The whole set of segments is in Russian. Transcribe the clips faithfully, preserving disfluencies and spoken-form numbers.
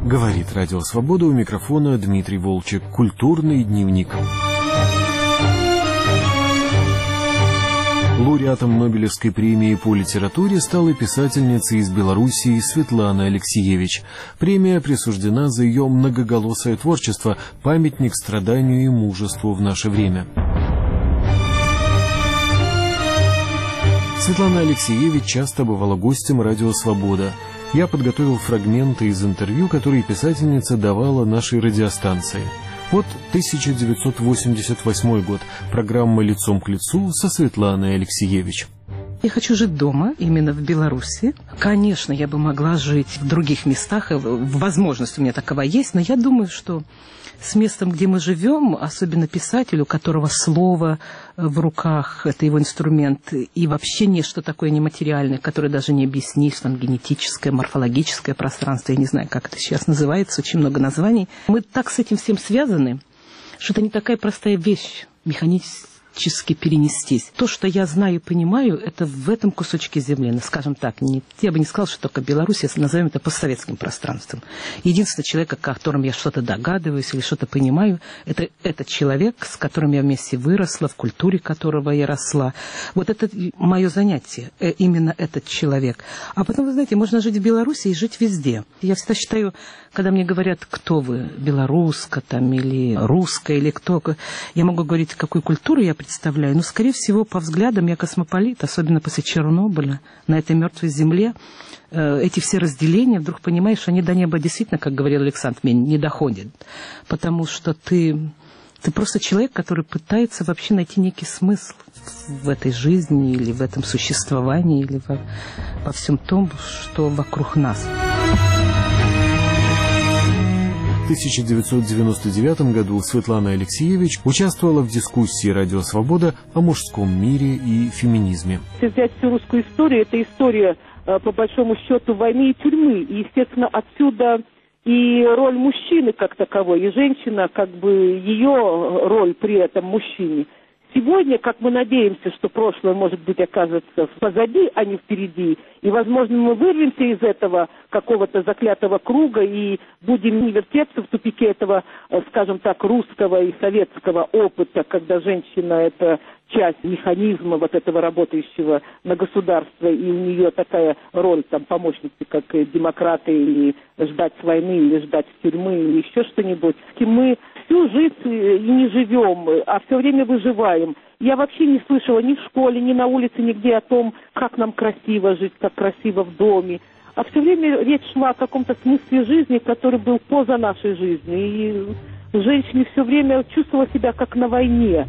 Говорит Радио Свобода, у микрофона Дмитрий Волчек. Культурный дневник. Лауреатом Нобелевской премии по литературе стала писательница из Белоруссии Светлана Алексиевич. Премия присуждена за ее многоголосое творчество, памятник страданию и мужеству в наше время. Светлана Алексиевич часто бывала гостем Радио Свобода. Я подготовил фрагменты из интервью, которые писательница давала нашей радиостанции. Вот тысяча девятьсот восемьдесят восьмой год. Программа «Лицом к лицу» со Светланой Алексиевич. Я хочу жить дома, именно в Беларуси. Конечно, я бы могла жить в других местах, возможность у меня такова есть, но я думаю, что с местом, где мы живем, особенно писателю, у которого слово в руках, это его инструмент, и вообще нечто такое нематериальное, которое даже не объяснишь, там генетическое, морфологическое пространство, я не знаю, как это сейчас называется, очень много названий. Мы так с этим всем связаны, что это не такая простая вещь, механически перенестись. То, что я знаю и понимаю, это в этом кусочке земли. Ну, скажем так, не, я бы не сказал, что только Беларусь, если назовем это постсоветским пространством. Единственный человек, о котором я что-то догадываюсь или что-то понимаю, это этот человек, с которым я вместе выросла, в культуре которого я росла. Вот это мое занятие, именно этот человек. А потом, вы знаете, можно жить в Беларуси и жить везде. Я всегда считаю, когда мне говорят, кто вы, белоруска там, или русская, или кто, я могу говорить, какую культуру я представляю, но, скорее всего, по взглядам я космополит, особенно после Чернобыля, на этой мертвой земле. Эти все разделения, вдруг понимаешь, они до неба действительно, как говорил Александр Менин, не доходят. Потому что ты, ты просто человек, который пытается вообще найти некий смысл в этой жизни, или в этом существовании, или во, во всем том, что вокруг нас. В тысяча девятьсот девяносто девятом году Светлана Алексиевич участвовала в дискуссии «Радио Свобода» о мужском мире и феминизме. Если взять всю русскую историю, это история, по большому счету, войны и тюрьмы. И, естественно, отсюда и роль мужчины как таковой, и женщина, как бы ее роль при этом мужчине. Сегодня, как мы надеемся, что прошлое, может быть, окажется позади, а не впереди, и, возможно, мы вырвемся из этого какого-то заклятого круга и будем не вертеться в тупике этого, скажем так, русского и советского опыта, когда женщина – это часть механизма вот этого работающего на государство, и у нее такая роль, там, помощницы, как демократы, или ждать с войны, или ждать с тюрьмы, или еще что-нибудь. И мы всю жизнь и не живем, а все время выживаем. Я вообще не слышала ни в школе, ни на улице, нигде о том, как нам красиво жить, как красиво в доме. А все время речь шла о каком-то смысле жизни, который был поза нашей жизни. И женщина все время чувствовала себя как на войне.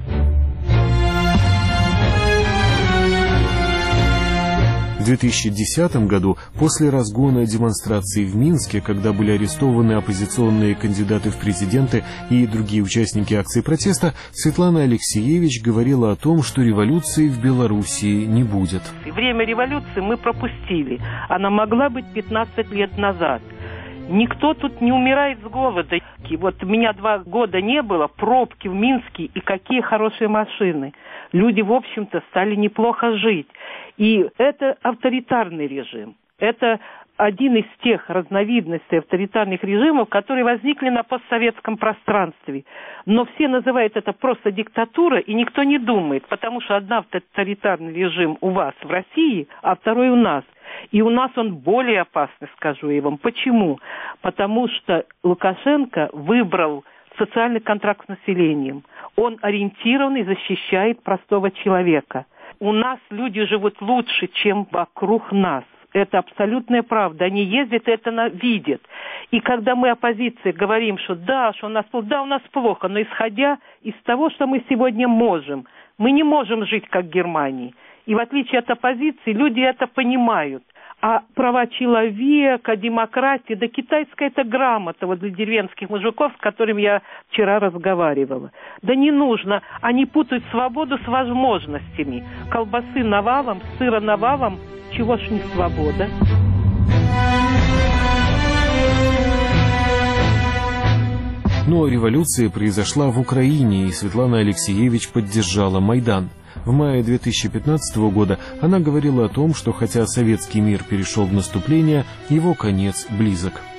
В две тысячи десятом году, после разгона демонстраций в Минске, когда были арестованы оппозиционные кандидаты в президенты и другие участники акций протеста, Светлана Алексиевич говорила о том, что революции в Белоруссии не будет. Время революции мы пропустили. Она могла быть пятнадцать лет назад. Никто тут не умирает с голода. И вот у меня два года не было, пробки в Минске, и какие хорошие машины. Люди, в общем-то, стали неплохо жить. И это авторитарный режим. Это один из тех разновидностей авторитарных режимов, которые возникли на постсоветском пространстве. Но все называют это просто диктатура, и никто не думает, потому что один авторитарный режим у вас в России, а второй у нас. И у нас он более опасный, скажу я вам. Почему? Потому что Лукашенко выбрал социальный контракт с населением. Он ориентирован и защищает простого человека. У нас люди живут лучше, чем вокруг нас. Это абсолютная правда. Они ездят и это видят. И когда мы, оппозиция, говорим, что да, что у нас плохо, да, у нас плохо, но исходя из того, что мы сегодня можем, мы не можем жить, как в Германии. И в отличие от оппозиции, люди это понимают. А права человека, демократия, да китайская это грамота вот для деревенских мужиков, с которыми я вчера разговаривала. Да не нужно, они путают свободу с возможностями. Колбасы навалом, сыра навалом, чего ж не свобода? Но революция произошла в Украине, и Светлана Алексиевич поддержала Майдан. В мае две тысячи пятнадцатого года она говорила о том, что хотя советский мир перешел в наступление, его конец близок.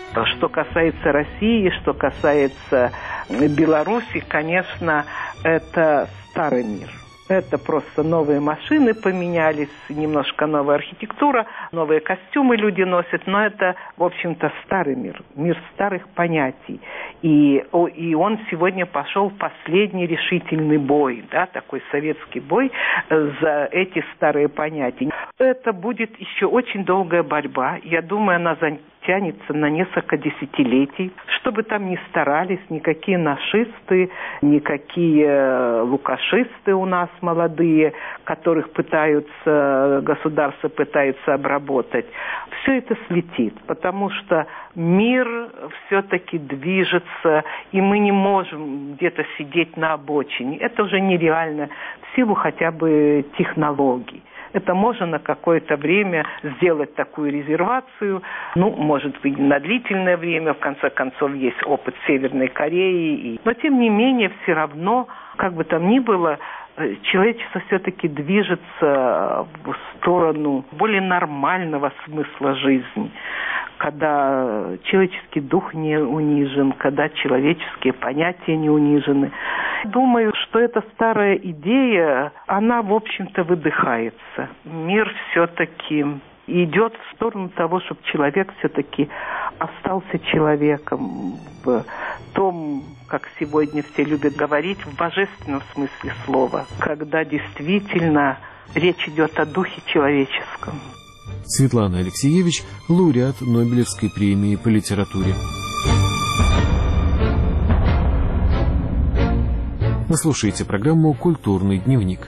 Что касается России, что касается Беларуси, конечно, это старый мир. Это просто новые машины поменялись, немножко новая архитектура, новые костюмы люди носят, но это, в общем-то, старый мир, мир старых понятий. И, и он сегодня пошел в последний решительный бой, да, такой советский бой за эти старые понятия. Это будет еще очень долгая борьба. Я думаю, она тянется на несколько десятилетий. Что бы там ни старались, никакие нашисты, никакие лукашисты у нас молодые, которых пытаются, государство пытается обработать, все это слетит, потому что мир все-таки движется, и мы не можем где-то сидеть на обочине. Это уже нереально в силу хотя бы технологий. Это можно на какое-то время сделать такую резервацию, ну, может быть, на длительное время, в конце концов, есть опыт Северной Кореи. Но, тем не менее, все равно, как бы там ни было, человечество все-таки движется в сторону более нормального смысла жизни, когда человеческий дух не унижен, когда человеческие понятия не унижены. Думаю, что эта старая идея, она, в общем-то, выдыхается. Мир все-таки идет в сторону того, чтобы человек все-таки остался человеком в том, как сегодня все любят говорить, в божественном смысле слова, когда действительно речь идет о духе человеческом. Светлана Алексеевич, лауреат Нобелевской премии по литературе. Вы слушаете программу «Культурный дневник».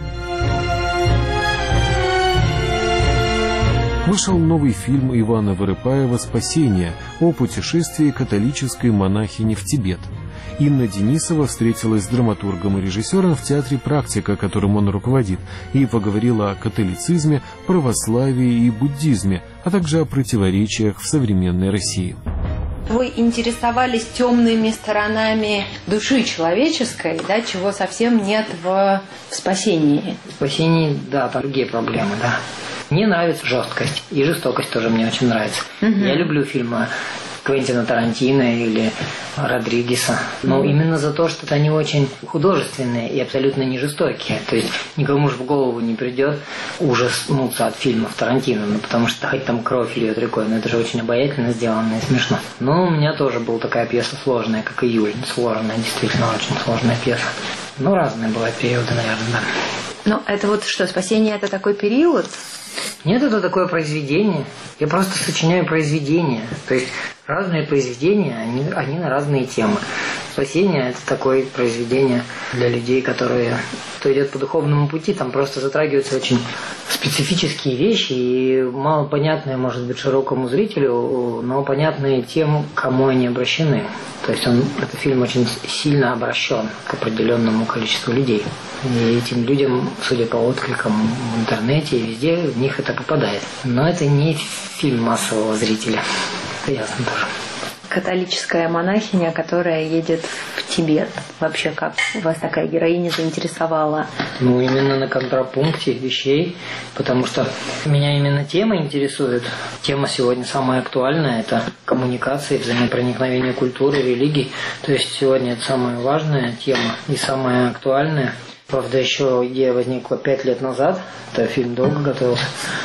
Вышел новый фильм Ивана Вырыпаева «Спасение» о путешествии католической монахини в Тибет. Инна Денисова встретилась с драматургом и режиссером в театре «Практика», которым он руководит, и поговорила о католицизме, православии и буддизме, а также о противоречиях в современной России. Вы интересовались темными сторонами души человеческой, да, чего совсем нет в «Спасении». В «Спасении», да, там другие проблемы, да. Мне нравится жесткость, и жестокость тоже мне очень нравится. Угу. Я люблю фильмы Квентина Тарантино или Родригеса. Но mm-hmm. именно за то, что они очень художественные и абсолютно не жестокие. То есть никому же в голову не придет ужаснуться от фильмов Тарантино, ну, потому что хоть там кровь льет рекой, но это же очень обаятельно сделано и смешно. Но у меня тоже была такая пьеса сложная, как «Июль». Сложная, действительно очень сложная пьеса. Ну, разные бывают периоды, наверное, да. Ну, это вот что, «Спасение» — это такой период? Нет, это такое произведение. Я просто сочиняю произведения. То есть разные произведения, они, они на разные темы. «Спасение» — это такое произведение для людей, которые, кто идет по духовному пути, там просто затрагиваются очень специфические вещи и малопонятные, может быть, широкому зрителю, но понятные тем, к кому они обращены. То есть он, этот фильм очень сильно обращен к определенному количеству людей. И этим людям, судя по откликам в интернете и везде, в них это попадает. Но это не фильм массового зрителя. Это ясно тоже. Католическая монахиня, которая едет в Тибет. Вообще, как вас такая героиня заинтересовала? Ну, именно на контрапункте вещей, потому что меня именно тема интересует. Тема сегодня самая актуальная – это коммуникации, взаимопроникновение культуры, религий. То есть сегодня это самая важная тема и самая актуальная. Правда, еще идея возникла пять лет назад. Это фильм долго готовился.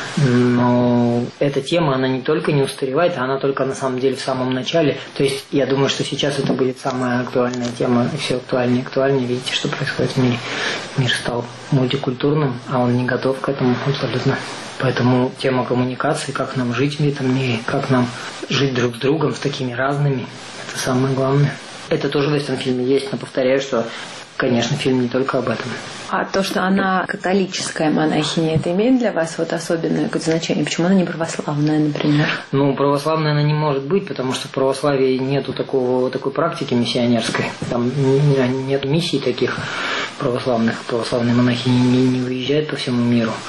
Но эта тема, она не только не устаревает, а она только на самом деле в самом начале. То есть я думаю, что сейчас это будет самая актуальная тема. И все актуальнее и актуальнее. Видите, что происходит в мире. Мир стал мультикультурным, а он не готов к этому абсолютно. Поэтому тема коммуникации, как нам жить в этом мире, как нам жить друг с другом, с такими разными, это самое главное. Это тоже в этом фильме есть, но повторяю, что конечно, фильм не только об этом. А то, что она католическая монахиня, это имеет для вас вот особенное какое-то значение? Почему она не православная, например? Ну, православная она не может быть, потому что в православии нету такого, такой практики миссионерской. Там нет миссий таких православных. Православные монахини не, не выезжают по всему миру.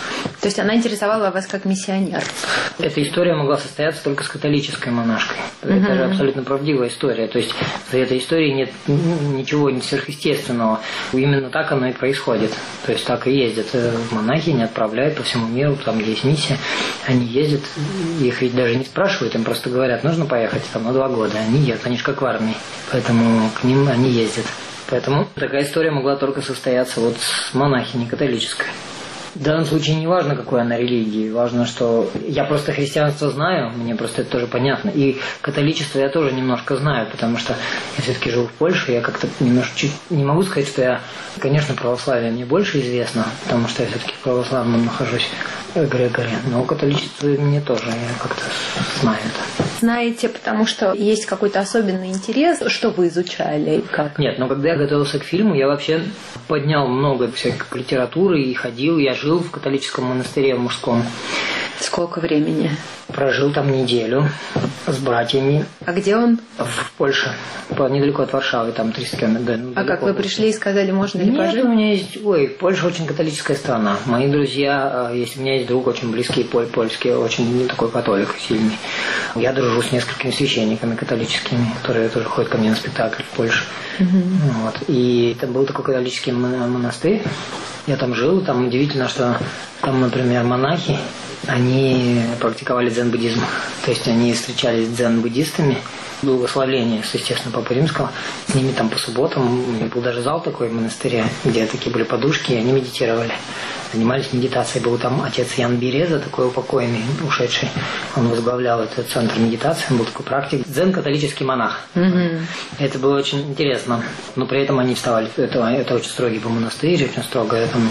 То есть она интересовала вас как миссионер? Эта история могла состояться только с католической монашкой. Это Угу. же абсолютно правдивая история. То есть в этой истории нет ничего сверхъестественного. Именно так оно и происходит. То есть так и ездят монахи, не отправляют по всему миру, там где есть миссия. Они ездят, их ведь даже не спрашивают, им просто говорят, нужно поехать там на два года. Они едут, они же как в армии. Поэтому к ним они ездят. Поэтому такая история могла только состояться вот с монахиней католической. В данном случае не важно, какой она религии, важно, что я просто христианство знаю, мне просто это тоже понятно. И католичество я тоже немножко знаю, потому что я все-таки живу в Польше, я как-то немножко чуть не могу сказать, что я, конечно, православие мне больше известно, потому что я все-таки в православном нахожусь эгрегоре, но католичество мне тоже, я как-то знаю это. Знаете, потому что есть какой-то особенный интерес, что вы изучали и как? Нет, но когда я готовился к фильму, я вообще поднял много всякой литературы и ходил, я жил в католическом монастыре в мужском. Сколько времени? Прожил там неделю с братьями. А где он? В Польше, недалеко от Варшавы, там триста километров. Да, а как вы пришли и сказали, можно ли Нет, пожить? у меня есть... Ой, Польша очень католическая страна. Мои друзья, есть, у меня есть друг очень близкий, поль, польский, очень такой католик сильный. Я дружу с несколькими священниками католическими, которые тоже ходят ко мне на спектакль в Польше. Угу. Вот. И там был такой католический монастырь. Я там жил, там удивительно, что там, например, монахи, они практиковали дзен-буддизм. То есть они встречались с дзен-буддистами, благословление, естественно, Папы Римского. С ними там по субботам, у них был даже зал такой в монастыре, где такие были подушки, и они медитировали. Занимались медитацией. Был там отец Ян Береза, такой упокойный, ушедший. Он возглавлял этот центр медитации, он был такой практик. Дзен-католический монах. Угу. Это было очень интересно. Но при этом они вставали. Это, это очень строгий был монастырь, очень строго. Там,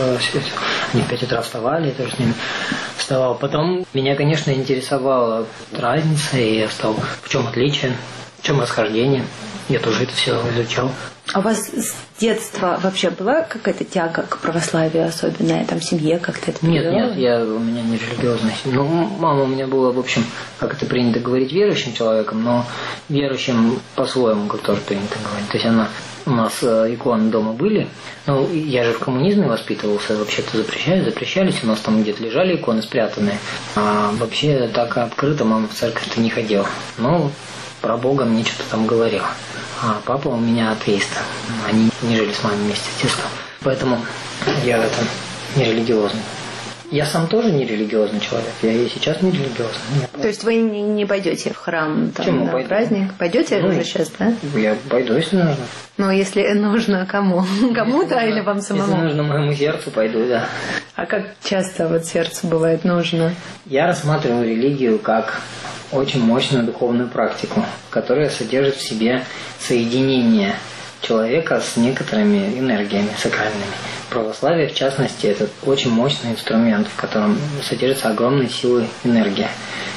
они в пять утра вставали, я тоже с ними вставал. Потом меня, конечно, интересовала разница, и я стал, в чем отличие, в чем расхождение. Я тоже это все изучал. А у вас с детства вообще была какая-то тяга к православию особенная, там, в семье как-то это Нет, передавало? нет, я, у меня не религиозная семья. Ну, мама у меня была, в общем, как это принято говорить, верующим человеком, но верующим по-своему, как тоже принято говорить. То есть она, у нас э, иконы дома были, ну, я же в коммунизме воспитывался, вообще-то запрещали, запрещались, у нас там где-то лежали иконы спрятанные, а вообще так открыто мама в церковь-то не ходила. Ну, про Бога мне что-то там говорил. А папа у меня атеист. Они не жили с мамой вместе, естественно. Поэтому я в этом не религиозный. Я сам тоже не религиозный человек. Я и сейчас не религиозный. То есть вы не, не пойдете в храм там, Почему на пойду? праздник? Пойдете Ну, уже сейчас, да? Я пойду, если нужно. Ну, если нужно кому? Кому-то или вам самому? Если нужно моему сердцу, пойду, да. А как часто вот сердцу бывает нужно? Я рассматриваю религию как очень мощную духовную практику, которая содержит в себе соединение человека с некоторыми энергиями сакральными. Православие, в частности, это очень мощный инструмент, в котором содержатся огромные силы энергии.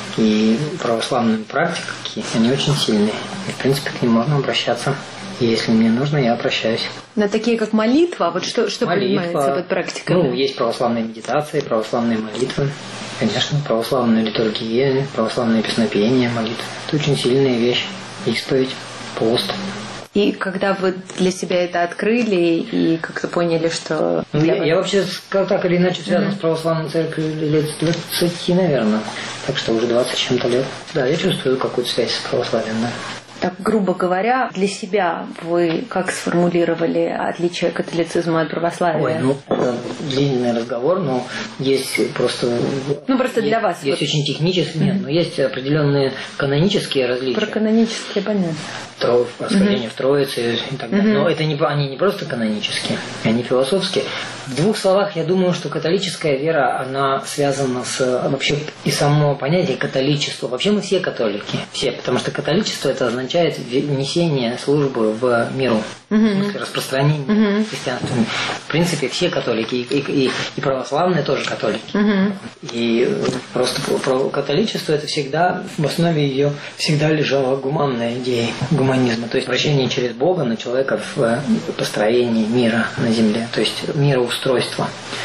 И православные практики, они очень сильные. И, в принципе, к ним можно обращаться. И если мне нужно, я обращаюсь. На такие, как молитва? Вот что, что Молитва. понимается под практикой? Ну, есть православные медитации, православные молитвы. Конечно, православная литургия, православное песнопение, молитва. Это очень сильная вещь. Исповедь, пост. И когда вы для себя это открыли и как-то поняли, что... Ну, я, вас... я вообще так или иначе связан mm-hmm. с православной церковью лет двадцать, наверное. Так что уже двадцать с чем-то лет. Да, я чувствую какую-то связь с православием, да. Так, грубо говоря, для себя вы как сформулировали отличие католицизма от православия? Ой, ну, это длинный разговор, но есть просто... Ну, просто есть, для вас. Есть вот. очень технические, mm-hmm. нет, но есть определенные канонические различия. Про канонические, понятно. Тро, расхождение mm-hmm. в Троице и так далее. Mm-hmm. Но это не, они не просто канонические, они философские. В двух словах, я думаю, что католическая вера, она связана с вообще и само понятие католичества. Вообще мы все католики, все, потому что католичество это означает несение службы в миру, mm-hmm. распространение mm-hmm. христианства. В принципе, все католики, и, и, и православные тоже католики. Mm-hmm. И просто католичество это всегда, в основе ее всегда лежала гуманная идея, гуманизма, то есть обращение через Бога на человека в построении мира на земле, то есть мироустройство.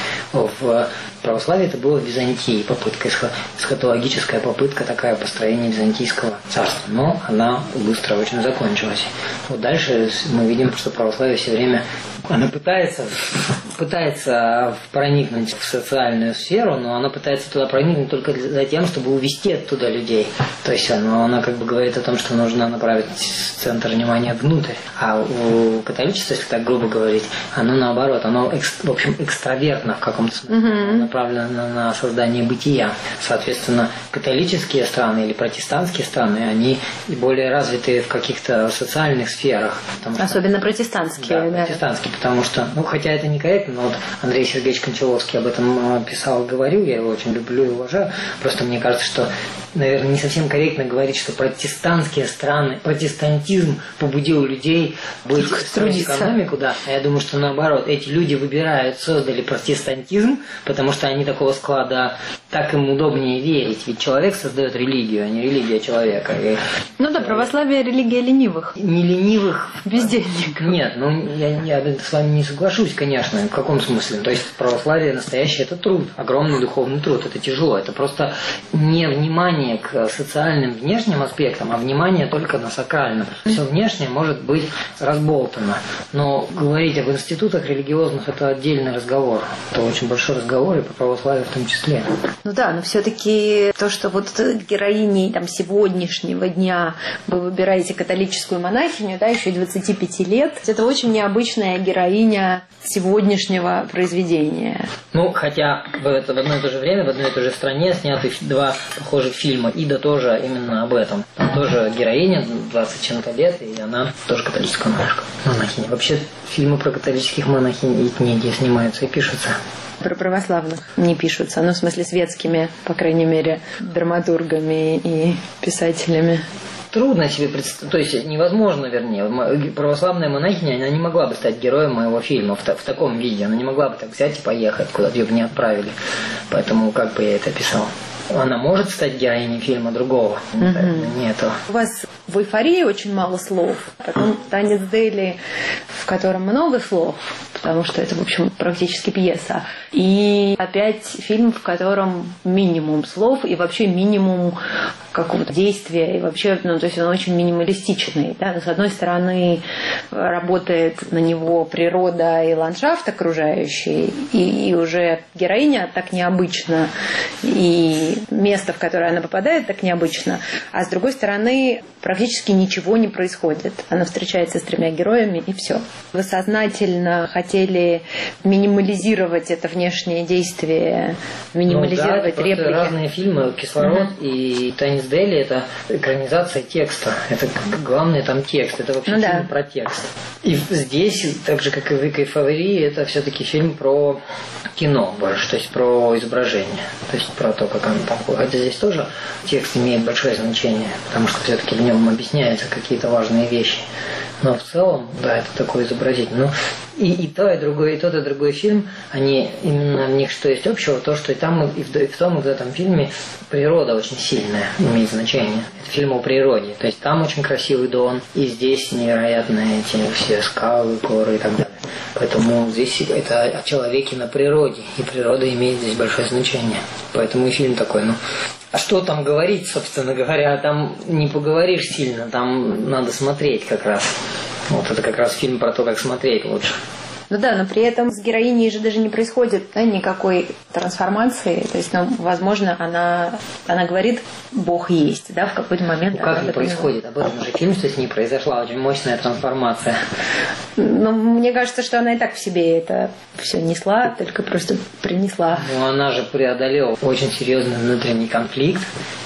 В православии это было в Византии попытка, эсхатологическая попытка такая построения византийского царства, но она быстро очень закончилась. Вот дальше мы видим, что православие все время она пытается пытается проникнуть в социальную сферу, но она пытается туда проникнуть только за тем, чтобы увести оттуда людей. То есть она, она как бы говорит о том, что нужно направить центр внимания внутрь. А у католичества, если так грубо говорить, оно наоборот, оно в общем экстравертно в каком-то смысле, mm-hmm. направлено на, на создание бытия. Соответственно, католические страны или протестантские страны, они более развиты в каких-то социальных сферах. Особенно что, протестантские. Да, да, протестантские, потому что, ну, хотя это некорректно, но вот Андрей Сергеевич Кончаловский об этом писал, говорил, я его очень люблю и уважаю. Просто мне кажется, что, наверное, не совсем корректно говорить, что протестантские страны, протестантизм побудил людей быть строить экономику, да. А я думаю, что наоборот, эти люди выбирают, создали протестантизм, потому что они такого склада, так им удобнее верить. Ведь человек создает религию, а не религия человека. И ну да, православие – религия ленивых. Не ленивых. Бездельников. Нет, ну я, я с вами не соглашусь, конечно. В каком смысле? То есть православие настоящее – это труд, огромный духовный труд. Это тяжело. Это просто не внимание к социальным внешним аспектам, а внимание только на сакральном. Все внешнее может быть разболтано. Но говорить об институтах религиозных – это отдельный разговор. Это очень большой разговор, и по православию в том числе. Ну да, но все-таки то, что вот героиней там, сегодняшнего дня вы выбираете католическую монахиню, да, еще двадцати пяти лет, это очень необычная героиня сегодняшнего произведения. Ну, хотя в, это, в одно и то же время, в одной и той же стране сняты два похожих фильма. Ида тоже именно об этом. Там тоже героиня, двадцать чем-то лет, и она тоже католическая монашка, монахиня. Вообще, фильмы про католических монахинь и книги снимаются и пишутся. Про православных не пишутся, ну, в смысле, светскими, по крайней мере, драматургами и писателями. Трудно себе представить, то есть невозможно, вернее, православная монахиня, она не могла бы стать героем моего фильма в, в таком виде, она не могла бы так взять и поехать, куда-то ее бы не отправили, поэтому как бы я это описал. Она может стать героиней фильма другого, mm-hmm. не этого. У вас в «Эйфории» очень мало слов, потом «Танец Дели», в котором много слов, потому что это, в общем, практически пьеса. И опять фильм, в котором минимум слов и вообще минимум какого-то действия. И вообще, ну, то есть он очень минималистичный. Да? С одной стороны, работает на него природа и ландшафт окружающий, и, и уже героиня так необычно, и место, в которое она попадает, так необычно. А с другой стороны, практически ничего не происходит. Она встречается с тремя героями, и все. Вы сознательно хотели минимализировать это внешнее действие, минимализировать ну, да, реплики. Разные фильмы «Кислород» uh-huh. и «Танец Дели» — это экранизация текста. Это главный там текст. Это вообще ну, фильм да. про текст. И здесь, так же, как и в «Эйфории», это все-таки фильм про кино больше, то есть про изображение. То есть про то, как оно там. Хотя здесь тоже текст имеет большое значение, потому что все-таки в нем объясняются какие-то важные вещи. Но в целом, да, это такой изобразительный. Ну, и, и то, и другой, и тот, и другой фильм, они именно в них что есть общего, то, что и там, и в, и в том, и в этом фильме природа очень сильная имеет значение. Это фильм о природе. То есть там очень красивый Дон, и здесь невероятные эти все скалы, горы и так далее. Поэтому здесь это о человеке на природе, и природа имеет здесь большое значение. Поэтому и фильм такой, ну... А что там говорить, собственно говоря, там не поговоришь сильно, там надо смотреть как раз. Вот это как раз фильм про то, как смотреть лучше. Ну да, но при этом с героиней же даже не происходит да, никакой трансформации. То есть, ну, возможно, она, она говорит, Бог есть, да, в какой-то момент. Ну, как не происходит? Об этом же фильм, что с ней произошла очень мощная трансформация. Ну, мне кажется, что она и так в себе это все несла, только просто принесла. Ну, она же преодолела очень серьезный внутренний конфликт.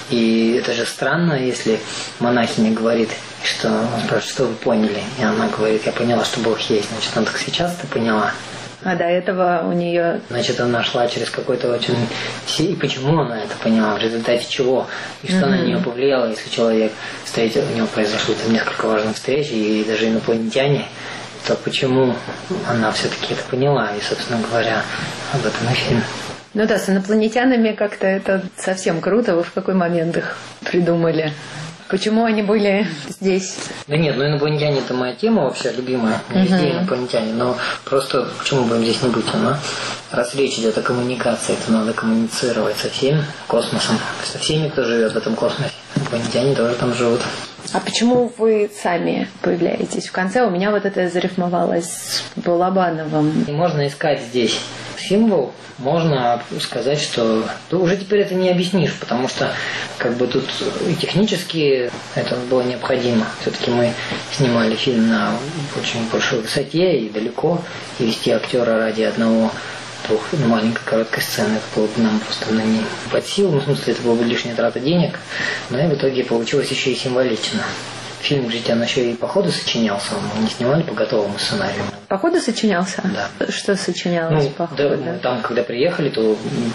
И это же странно, если монахиня говорит, что он спрашивает, что вы поняли? И она говорит, я поняла, что Бог есть. Значит, она так сейчас ты поняла. А до этого у нее... Значит, она шла через какой-то очень... И почему она это поняла? В результате чего? И что mm-hmm. на нее повлияло, если человек встретил, у него произошло там несколько важных встреч, и даже инопланетяне, то почему она все-таки это поняла? И, собственно говоря, об этом и фильм. Ну да, с инопланетянами как-то это совсем круто. Вы в какой момент их придумали? Почему они были здесь? Да нет, ну инопланетяне это моя тема вообще любимая. Uh-huh. Везде инопланетяне. Но просто почему бы им здесь не быть? А? Раз речь идет о коммуникации, то надо коммуницировать со всем космосом. Со всеми, кто живет в этом космосе. Инопланетяне тоже там живут. А почему вы сами появляетесь в конце? У меня вот это зарифмовалось с Балабановым. Можно искать здесь символ, можно сказать, что ну, уже теперь это не объяснишь, потому что как бы тут и технически это было необходимо. Все-таки мы снимали фильм на очень большой высоте и далеко, и вести актера ради одного двух ну, маленькой короткой сцены, это было бы нам просто ну, не под силу, ну, в смысле это была бы лишняя трата денег, но и в итоге получилось еще и символично. Фильм, ведь он еще и по ходу сочинялся, мы не снимали по готовому сценарию. По ходу сочинялся? Да. Что сочинялось ну, по ходу? Да, там, когда приехали, то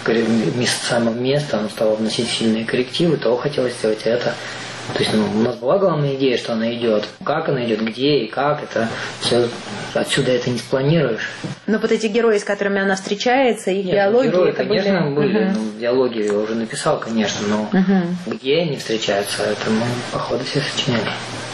с самого места он стал вносить сильные коррективы, то хотелось сделать это. То есть ну, у нас была главная идея, что она идет. Как она идет, где и как, это все отсюда это не спланируешь. Но вот эти герои, с которыми она встречается, их Нет, диалоги, герои, это конечно, были... были. Угу. Ну, диалоги я уже написал, конечно, но угу. где они встречаются, это мы по ходу все сочиняли.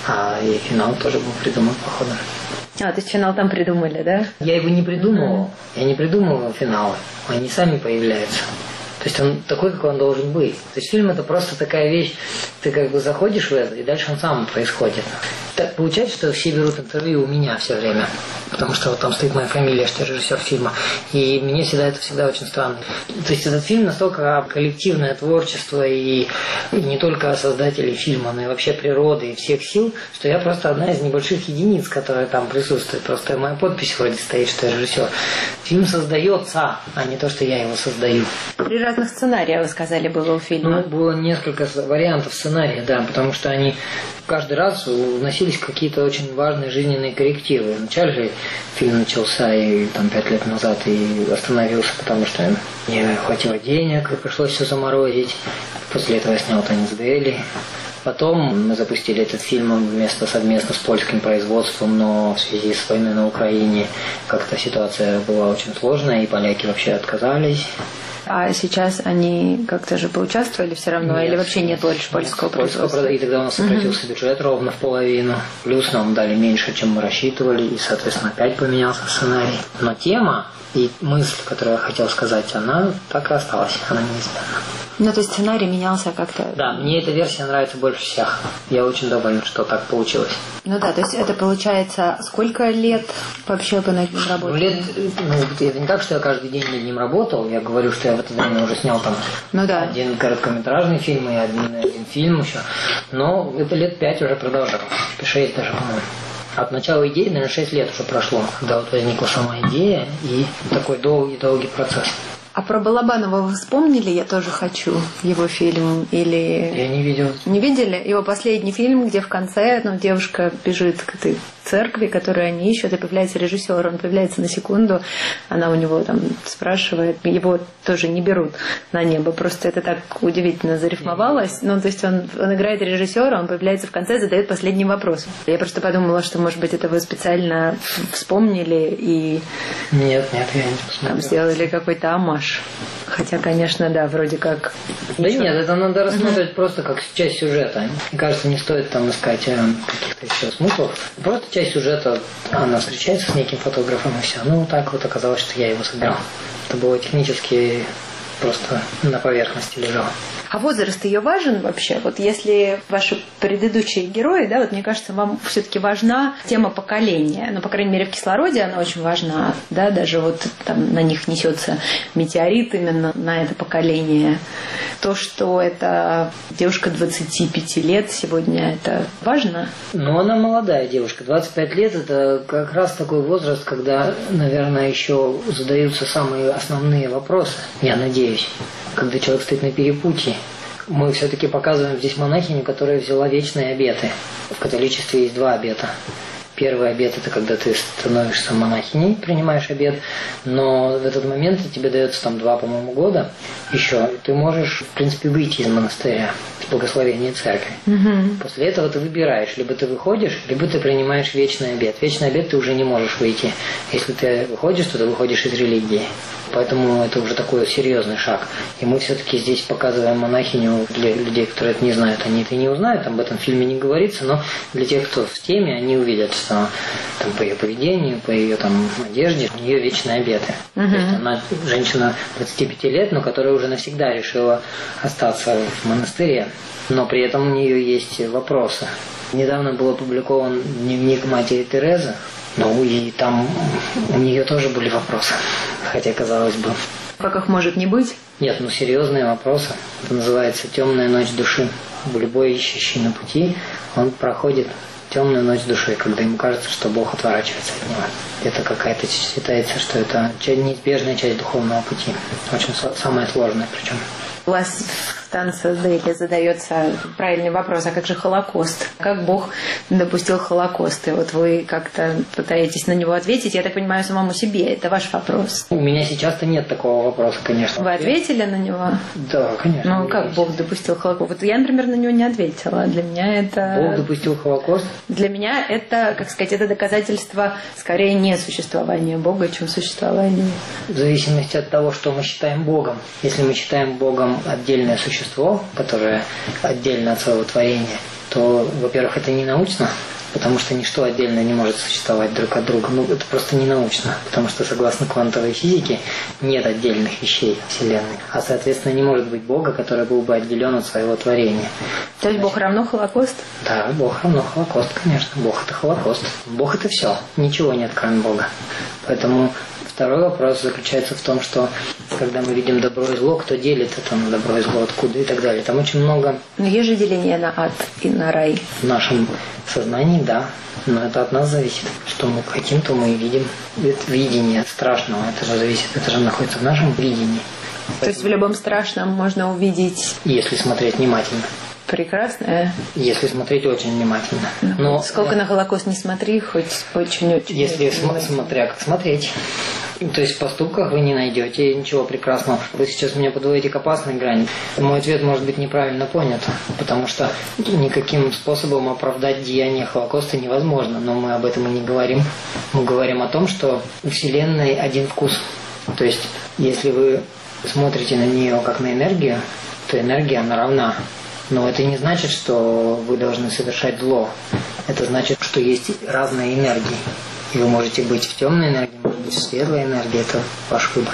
А и финал тоже был придуман по ходу. А, то есть финал там придумали, да? Я его не придумывал. Угу. Я не придумывал финалы. Они сами появляются. То есть он такой, какой он должен быть. То есть фильм это просто такая вещь, ты как бы заходишь в это, и дальше он сам происходит. Так получается, что все берут интервью у меня все время. Потому что вот там стоит моя фамилия, что я режиссер фильма. И мне всегда это всегда очень странно. То есть этот фильм настолько коллективное творчество и, и не только создателей фильма, но и вообще природы и всех сил, что я просто одна из небольших единиц, которая там присутствует. Просто моя подпись вроде стоит, что я режиссер. Фильм создается, а не то, что я его создаю. Три разных сценария, вы сказали, было у фильма. Ну, было несколько вариантов сценария, да, потому что они каждый раз вносились какие-то очень важные жизненные коррективы. Вначале же фильм начался и там пять лет назад и остановился, потому что не хватило денег, и пришлось все заморозить. После этого я снял «Танец дуэли». Потом мы запустили этот фильм вместо совместно с польским производством, но в связи с войной на Украине как-то ситуация была очень сложная, и поляки вообще отказались. А сейчас они как-то же поучаствовали все равно? Нет, или вообще нет больше польского производства? И тогда у нас сократился uh-huh. бюджет ровно в половину. Плюс нам дали меньше, чем мы рассчитывали. И, соответственно, опять поменялся сценарий. Но тема и мысль, которую я хотел сказать, она так и осталась. Она неизменна. Ну, то есть сценарий менялся как-то? Да, мне эта версия нравится больше всех. Я очень доволен, что так получилось. Ну да, то есть это получается сколько лет вообще вы над ним работали? Лет, ну, это не так, что я каждый день над ним работал. Я говорю, что я в это время уже снял там ну, да. один короткометражный фильм и один, один фильм еще. Но это лет пять уже продолжалось. Шесть даже, по-моему. От начала идеи, наверное, шесть лет уже прошло, когда вот возникла сама идея и такой долгий-долгий процесс. А про Балабанова вы вспомнили «Я тоже хочу» его фильм? Или... Я не видел. Не видели? Его последний фильм, где в конце ну, девушка бежит к этой церкви, которую они ищут, и появляется режиссер. Он появляется на секунду, она у него там спрашивает, его тоже не берут на небо. Просто это так удивительно зарифмовалось. Ну, то есть он, он играет режиссера, он появляется в конце, задает последний вопрос. Я просто подумала, что, может быть, это вы специально вспомнили и... Нет, нет, я не посмотрел. Там сделали какой-то омаж. Хотя, конечно, да, вроде как... Да ничего. Нет, это надо рассматривать uh-huh. просто как часть сюжета. Мне кажется, не стоит там искать э, каких-то еще смыслов. Просто часть сюжета, она встречается с неким фотографом и все. Ну, так вот оказалось, что я его сыграл. Это было технически просто на поверхности лежало. А возраст ее важен вообще? Вот если ваши предыдущие герои, да, вот мне кажется, вам все-таки важна тема поколения. Ну, по крайней мере, в «Кислороде» она очень важна, да, даже вот там на них несется метеорит именно на это поколение. То, что это девушка двадцати пяти лет сегодня, это важно? Ну, она молодая девушка. двадцать пять лет – это как раз такой возраст, когда, наверное, еще задаются самые основные вопросы, я надеюсь, когда человек стоит на перепутье. Мы все-таки показываем здесь монахиню, которая взяла вечные обеты. В католичестве есть два обета. Первый обет – это когда ты становишься монахиней, принимаешь обет, но в этот момент тебе дается там два, по-моему, года еще. Ты можешь, в принципе, выйти из монастыря с благословения церкви. Угу. После этого ты выбираешь, либо ты выходишь, либо ты принимаешь вечный обет. Вечный обет ты уже не можешь выйти. Если ты выходишь, то ты выходишь из религии. Поэтому это уже такой серьезный шаг. И мы все-таки здесь показываем монахиню для людей, которые это не знают. Они это не узнают, об этом в фильме не говорится, но для тех, кто в теме, они увидят, что там, по ее поведению, по ее там, одежде, у нее вечные обеты. Uh-huh. То есть она женщина двадцати пяти лет, но которая уже навсегда решила остаться в монастыре. но при этом у нее есть вопросы. Недавно был опубликован дневник матери Терезы, ну и там у нее тоже были вопросы, хотя казалось бы. Как их может не быть? Нет, ну серьезные вопросы. Это называется «темная ночь души». Любой ищущий на пути, он проходит темную ночь души, когда ему кажется, что Бог отворачивается от него. Это какая-то считается, что это неизбежная часть духовного пути. Очень самая сложная причем. У вас в танце Дейли задается правильный вопрос, а как же Холокост? Как Бог допустил Холокост? И вот вы как-то пытаетесь на него ответить, я так понимаю, самому себе. Это ваш вопрос. У меня сейчас-то нет такого вопроса, конечно. Вы ответили на него? Да, конечно. Ну, как Бог допустил Холокост? Вот я, например, на него не ответила. Для меня это... Бог допустил Холокост? Для меня это, как сказать, это доказательство скорее не существования Бога, чем существования. В зависимости от того, что мы считаем Богом. Если мы считаем Богом отдельное существо, которое отдельно от своего творения, то, во-первых, это не научно, потому что ничто отдельно не может существовать друг от друга. Ну, это просто не научно, потому что, согласно квантовой физике, нет отдельных вещей Вселенной. А, соответственно, не может быть Бога, который был бы отделен от своего творения. То есть Бог равно Холокост? Да, Бог равно Холокост, конечно. Бог – это Холокост. Бог – это все. Ничего нет, кроме Бога. Поэтому второй вопрос заключается в том, что когда мы видим добро и зло, кто делит это на добро и зло, откуда и так далее. Там очень много... Но есть же деление на ад и на рай. В нашем сознании, да. Но это от нас зависит. Что мы хотим, то мы и видим. Это видение страшного. Это же зависит. Это же находится в нашем видении. То Поэтому... есть в любом страшном можно увидеть... Если смотреть внимательно. Прекрасное. Если смотреть очень внимательно. Но... Сколько на Холокост не смотри, хоть очень-очень... Если см- смотря как смотреть. То есть в поступках вы не найдете ничего прекрасного. Вы сейчас меня подводите к опасной грани. Мой ответ может быть неправильно понят, потому что никаким способом оправдать деяние Холокоста невозможно. Но мы об этом и не говорим. Мы говорим о том, что у Вселенной один вкус. То есть если вы смотрите на нее как на энергию, то энергия, она равна. Но это не значит, что вы должны совершать зло. Это значит, что есть разные энергии. И вы можете быть в темной энергии, можете быть в светлой энергии. Это ваш выбор.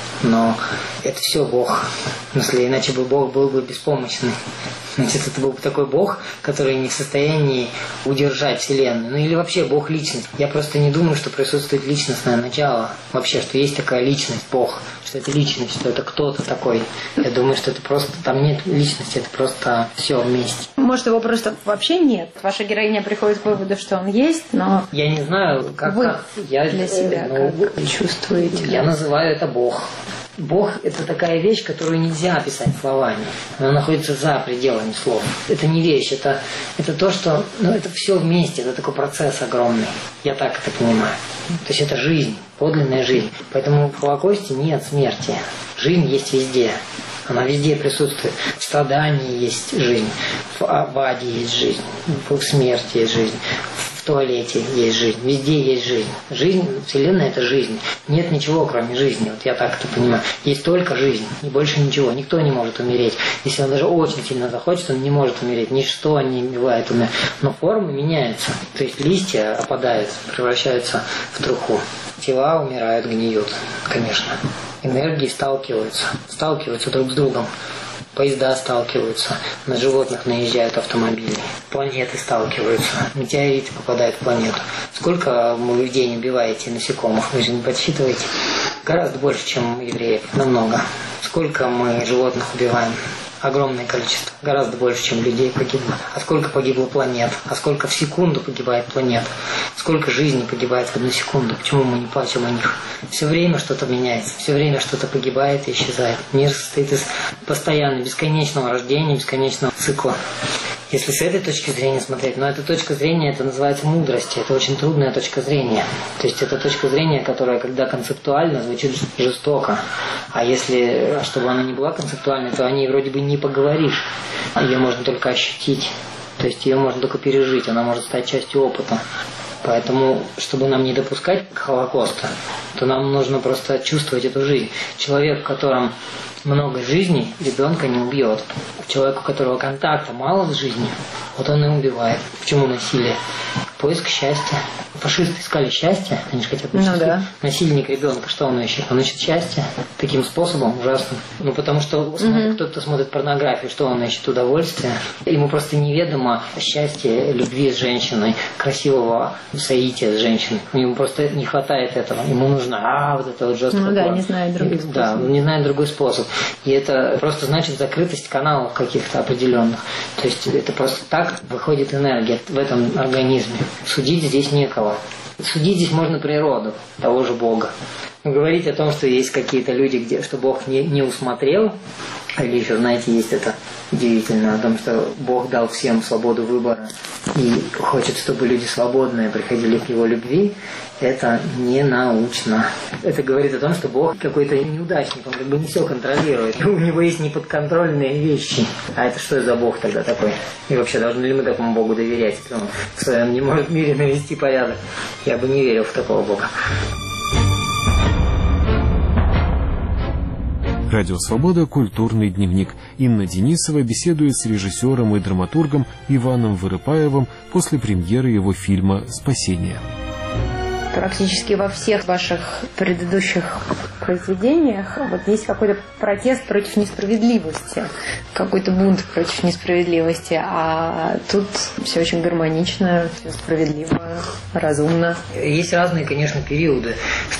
Но это все Бог. В смысле, иначе бы Бог был бы беспомощный. Значит, это был бы такой Бог, который не в состоянии удержать Вселенную. Ну или вообще Бог – личность. Я просто не думаю, что присутствует личностное начало. Вообще, что есть такая личность, Бог. Что это личность, что это кто-то такой. Я думаю, что это просто... Там нет личности, это просто все вместе. Может, его просто вообще нет? Ваша героиня приходит к выводу, что он есть, но... Я не знаю, как... Вы как я, для себя ну, как чувствуете? Я называю это Бог. Бог – это такая вещь, которую нельзя описать словами. Она находится за пределами слов. Это не вещь, это, это то, что... Ну, это все вместе, это такой процесс огромный. Я так это понимаю. То есть это жизнь, подлинная жизнь. Поэтому в Холокосте нет смерти. Жизнь есть везде. Она везде присутствует. В страдании есть жизнь, в аде есть жизнь, в смерти есть жизнь, в туалете есть жизнь, везде есть жизнь. Жизнь, Вселенная – это жизнь. Нет ничего, кроме жизни. Вот я так это понимаю. Есть только жизнь, и больше ничего. Никто не может умереть. Если он даже очень сильно захочет, он не может умереть. Ничто не бывает умереть. Но формы меняются. То есть листья опадают, превращаются в труху. Тела умирают, гниют, конечно. Энергии сталкиваются, сталкиваются друг с другом. Поезда сталкиваются, на животных наезжают автомобили, планеты сталкиваются, метеориты попадают в планету. Сколько вы в день убиваете насекомых, вы же не подсчитываете? Гораздо больше, чем евреев, намного. Сколько мы животных убиваем? Огромное количество, гораздо больше, чем людей погибло. А сколько погибло планет? А сколько в секунду погибает планет? Сколько жизней погибает в одну секунду? Почему мы не плачем о них? Все время что-то меняется, все время что-то погибает и исчезает. Мир состоит из постоянного, бесконечного рождения, бесконечного цикла. Если с этой точки зрения смотреть, но эта точка зрения, это называется мудростью, это очень трудная точка зрения. То есть это точка зрения, которая, когда концептуально, звучит жестоко. А если, чтобы она не была концептуальной, то о ней вроде бы не поговоришь. Ее можно только ощутить. То есть ее можно только пережить, она может стать частью опыта. Поэтому, чтобы нам не допускать Холокоста, то нам нужно просто чувствовать эту жизнь. Человек, в котором много жизней, ребенка не убьет. Человек, у которого контакта мало с жизнью, вот он и убивает. Почему насилие? Поиск счастья. Фашисты искали счастье, они же хотят быть ну, счастливы. Да. Насильник ребенка, что он ищет? Он ищет счастье таким способом ужасным. Ну, потому что смотрит, mm-hmm. кто-то смотрит порнографию, что он ищет? Удовольствие. Ему просто неведомо счастье любви с женщиной, красивого соития с женщиной. Ему просто не хватает этого. Ему нужно, а, вот это вот жесткое. Ну да, не знает другой способ. Да, не знает другой способ. И это просто значит закрытость каналов каких-то определенных. То есть это просто так выходит энергия в этом организме. Судить здесь некого. Судить здесь можно природу, того же Бога. Но говорить о том, что есть какие-то люди, где, что Бог не, не усмотрел, или еще, знаете, есть это удивительно, о том, что Бог дал всем свободу выбора и хочет, чтобы люди свободные приходили к Его любви, это не научно. Это говорит о том, что Бог какой-то неудачник, он как бы не все контролирует. У него есть неподконтрольные вещи. А это что за Бог тогда такой? И вообще, должны ли мы такому Богу доверять, если он в своем не может в мире навести порядок? Я бы не верил в такого Бога. Радио «Свобода», культурный дневник. Инна Денисова беседует с режиссером и драматургом Иваном Вырыпаевым после премьеры его фильма «Спасение». Практически во всех ваших предыдущих произведениях вот есть какой-то протест против несправедливости, какой-то бунт против несправедливости, а тут все очень гармонично, все справедливо, разумно. Есть разные, конечно, периоды.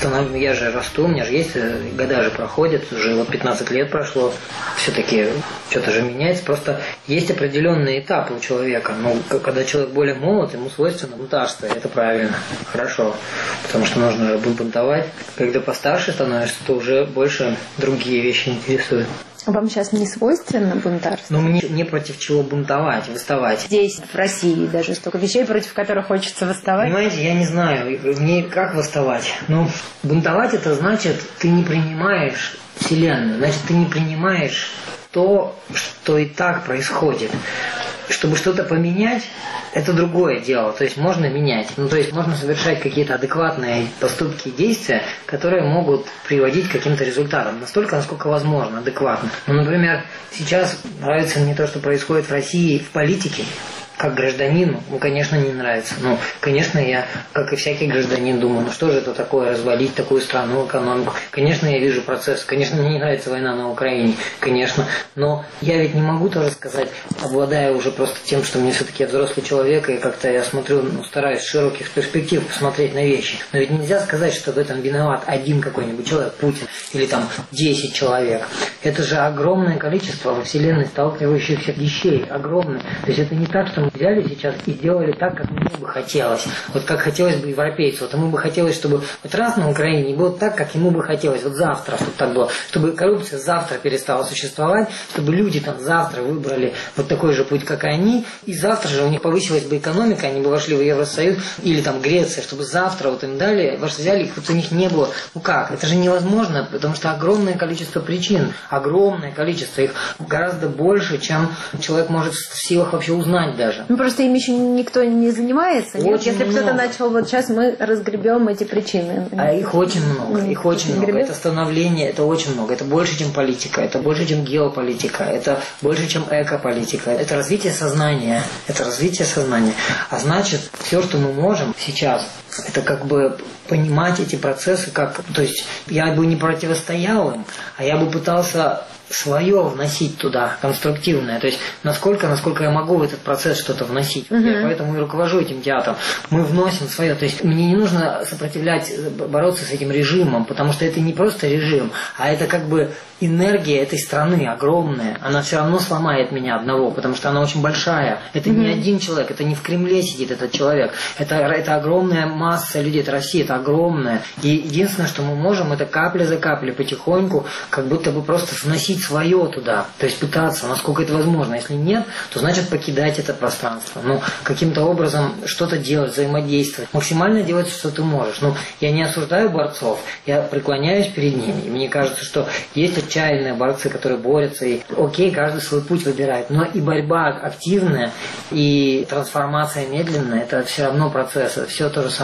Я же расту, у меня же есть, года же проходят, уже вот пятнадцать лет прошло, все-таки что-то же меняется, просто есть определенные этапы у человека. Но когда человек более молод, ему свойственно бунтарство, это правильно, хорошо. Потому что нужно бунтовать. Когда постарше становишься, то уже больше другие вещи интересуют. Вам сейчас не свойственно бунтарство? Ну, мне не против чего бунтовать, восставать. Здесь, в России, даже столько вещей, против которых хочется восставать. Понимаете, я не знаю, мне как восставать. Ну, бунтовать это значит, ты не принимаешь Вселенную, значит, ты не принимаешь то, что и так происходит. Чтобы что-то поменять, это другое дело. То есть можно менять. Ну, то есть можно совершать какие-то адекватные поступки и действия, которые могут приводить к каким-то результатам. Настолько, насколько возможно, адекватно. Ну, например, сейчас нравится мне то, что происходит в России в политике. Как гражданину, ну, конечно, не нравится. Ну, конечно, я, как и всякий гражданин, думаю, ну что же это такое, развалить такую страну, экономику. Конечно, я вижу процесс. Конечно, мне не нравится война на Украине. Конечно. Но я ведь не могу тоже сказать, обладая уже просто тем, что мне все-таки я взрослый человек, и как-то я смотрю, ну, стараюсь с широких перспектив посмотреть на вещи. Но ведь нельзя сказать, что в этом виноват один какой-нибудь человек, Путин, или там десять человек. Это же огромное количество во Вселенной сталкивающихся вещей. Огромное. То есть это не так, что мы взяли сейчас и сделали так, как мне бы хотелось. Вот как хотелось бы европейцу. Вот ему бы хотелось, чтобы вот раз на Украине было так, как ему бы хотелось. Вот завтра, чтобы так было. Чтобы коррупция завтра перестала существовать, чтобы люди там завтра выбрали вот такой же путь, как и они, и завтра же у них повысилась бы экономика, они бы вошли в Евросоюз, или там Греция, чтобы завтра вот им дали, ваш взяли, их вот у них не было. Ну как? Это же невозможно, потому что огромное количество причин, огромное количество, их гораздо больше, чем человек может в силах вообще узнать даже. Ну просто им еще никто не занимается. Нет? Если бы кто-то начал, вот сейчас мы разгребем эти причины. А их очень много, их очень много. Гребет? Это становление, это очень много. Это больше, чем политика, это больше, чем геополитика, это больше, чем экополитика. Это развитие сознания, это развитие сознания. А значит, все, что мы можем сейчас, это как бы понимать эти процессы, как, то есть я бы не противостоял им, а я бы пытался свое вносить туда, конструктивное. То есть насколько, насколько я могу в этот процесс что-то вносить. Uh-huh. Я поэтому и руковожу этим театром. Мы вносим свое. То есть мне не нужно сопротивлять, бороться с этим режимом, потому что это не просто режим, а это как бы энергия этой страны огромная. Она все равно сломает меня одного, потому что она очень большая. Это uh-huh. не один человек, это не в Кремле сидит этот человек. Это, это огромная масса людей, это Россия, это огромная. И единственное, что мы можем, это капля за каплей потихоньку, как будто бы просто вносить свое туда, то есть пытаться, насколько это возможно. Если нет, то значит покидать это пространство. Ну, каким-то образом что-то делать, взаимодействовать. Максимально делать, что ты можешь. Ну, я не осуждаю борцов, я преклоняюсь перед ними. И мне кажется, что есть отчаянные борцы, которые борются, и окей, каждый свой путь выбирает. Но и борьба активная, и трансформация медленная, это все равно процесс, это все то же самое.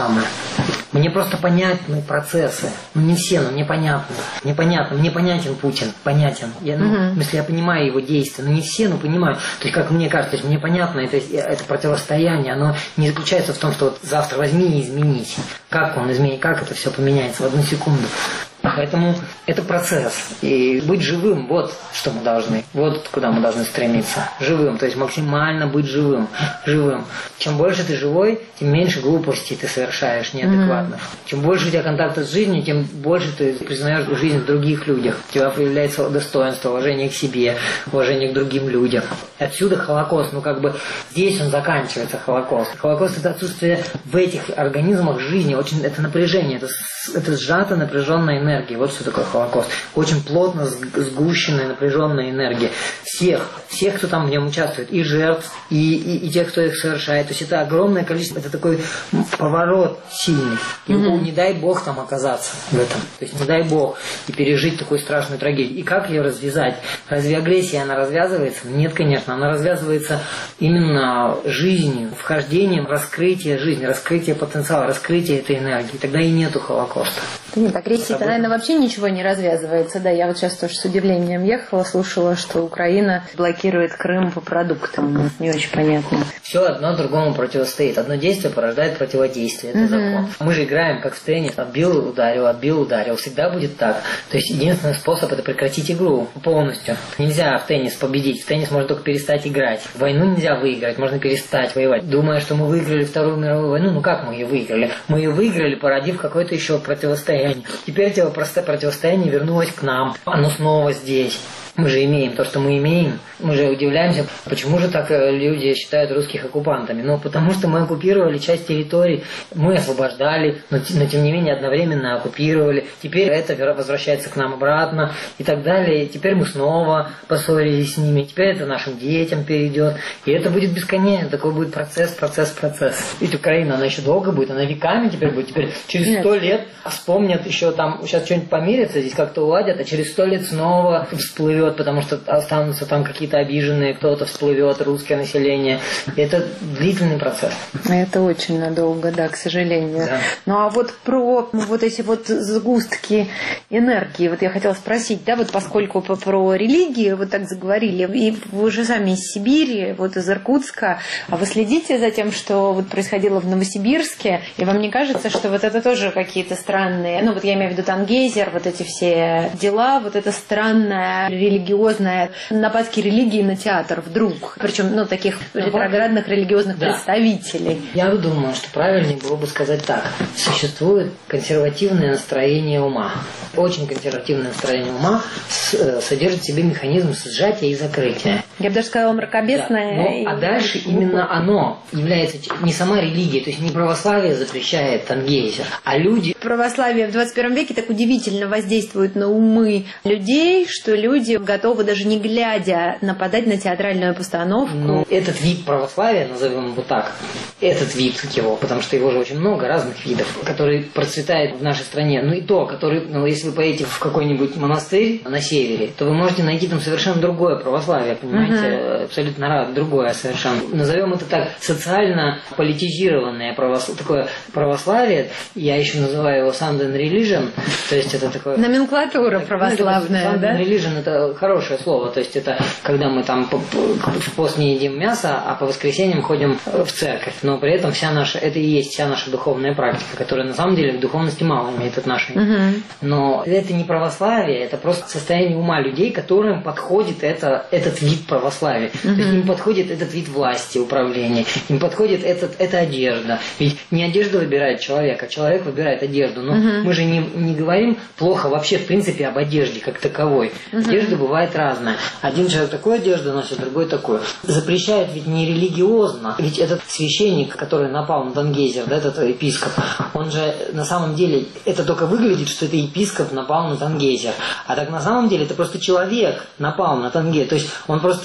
самое. Мне просто понятны процессы. Ну, не все, но мне понятно. Мне понятно. Мне понятен Путин. Понятен. Я, ну, uh-huh. Если я понимаю его действия. Но не все, но понимаю. То есть, как мне кажется, мне понятно, это, это противостояние. Оно не заключается в том, что вот завтра возьми и изменись. Как он изменит, как это все поменяется в одну секунду. Поэтому это процесс. И быть живым, вот что мы должны. Вот куда мы должны стремиться. Живым. То есть максимально быть живым. Живым. Чем больше ты живой, тем меньше глупостей ты совершаешь неадекватных. Mm-hmm. Чем больше у тебя контакта с жизнью, тем больше ты признаешь жизнь в других людях. У тебя появляется достоинство, уважение к себе, уважение к другим людям. Отсюда Холокост. Ну как бы здесь он заканчивается, Холокост. Холокост — это отсутствие в этих организмах жизни. Очень, это напряжение. Это, это сжатая напряженная энергия. Вот что такое Холокост. Очень плотно сгущенная, напряженная энергия. Всех, всех, кто там в нем участвует, и жертв, и, и, и тех, кто их совершает. То есть это огромное количество, это такой поворот сильный. И mm-hmm. не дай Бог там оказаться в этом. То есть не дай Бог и пережить такую страшную трагедию. И как ее развязать? Разве агрессия, она развязывается? Нет, конечно. Она развязывается именно жизнью, вхождением, раскрытием жизни, раскрытием потенциала, раскрытием этой энергии. Тогда и нету Холокоста. Нет, агрессия-то, наверное, вообще ничего не развязывается. Да, я вот сейчас тоже с удивлением ехала, слушала, что Украина блокирует Крым по продуктам. Не очень понятно. Все одно другому противостоит. Одно действие порождает противодействие. Это uh-huh. закон. Мы же играем как в теннис. Отбил, ударил, отбил, ударил. Всегда будет так. То есть единственный способ — это прекратить игру полностью. Нельзя в теннис победить. В теннис можно только перестать играть. Войну нельзя выиграть. Можно перестать воевать. Думая, что мы выиграли Вторую мировую войну, ну как мы ее выиграли? Мы ее выиграли, породив какое-то еще противостояние. Теперь это просто противостояние вернулось к нам. Оно снова здесь. Мы же имеем то, что мы имеем. Мы же удивляемся, почему же так люди считают русских оккупантами. Ну, потому что мы оккупировали часть территорий, мы освобождали, но, но тем не менее одновременно оккупировали. Теперь это возвращается к нам обратно и так далее. И теперь мы снова поссорились с ними. Теперь это нашим детям перейдет. И это будет бесконечно. Такой будет процесс, процесс, процесс. Ведь Украина, она еще долго будет, она веками теперь будет. Теперь через сто лет вспомнят еще там, сейчас что-нибудь помирятся, здесь как-то уладят, а через сто лет снова всплывет, потому что останутся там какие-то обиженные, кто-то всплывет, русское население. И это длительный процесс. Это очень надолго, да, к сожалению. Да. Ну а вот про вот эти вот сгустки энергии, вот я хотела спросить, да, вот поскольку про религию вот так заговорили, и вы же сами из Сибири, вот из Иркутска, а вы следите за тем, что вот происходило в Новосибирске, и вам не кажется, что вот это тоже какие-то странные, ну вот я имею в виду Тангейзер, вот эти все дела, вот это странное религиозное нападки религии на театр вдруг, причем, ну, таких ретроградных религиозных да. представителей. Я думаю, что правильнее было бы сказать так. Существует консервативное настроение ума. Очень консервативное настроение ума содержит в себе механизм сжатия и закрытия. Я бы даже сказала мракобесное. Да. Но, а дальше именно оно является не сама религия, то есть не православие запрещает Тангейзер, а люди. Православие в двадцать первом веке так удивительно воздействует на умы людей, что люди готовы даже не глядя нападать на театральную постановку. Ну, этот вид православия, назовем его так, этот вид его, потому что его же очень много разных видов, который процветает в нашей стране. Ну и то, который, ну, если вы поедете в какой-нибудь монастырь на севере, то вы можете найти там совершенно другое православие, понимаете, uh-huh. абсолютно другое совершенно. Назовем это так, социально политизированное православие, такое православие, я еще называю его Sunday Religion, то есть это такое... Номенклатура православная, ну, да? Religion — это хорошее слово, то есть это когда мы там в пост не едим мясо, а по воскресеньям ходим в церковь, но при этом вся наша, это и есть вся наша духовная практика, которая на самом деле в духовности мало имеет отношения. Uh-huh. Но это не православие, это просто состояние ума людей, которым подходит это, этот вид православия. Uh-huh. То есть им подходит этот вид власти, управления, им подходит этот, эта одежда. Ведь не одежда выбирает человек, а человек выбирает одежду. Но uh-huh. мы же не, не говорим плохо вообще в принципе об одежде как таковой. Uh-huh. Одежда бывает разная. Один человек такую одежду носит, другой такую. Запрещает ведь не религиозно. Ведь этот священник, который напал на Тангейзер, да, этот епископ, он же на самом деле, это только выглядит, что это епископ напал на Тангейзер. А так на самом деле это просто человек напал на Тангейзер. То есть он просто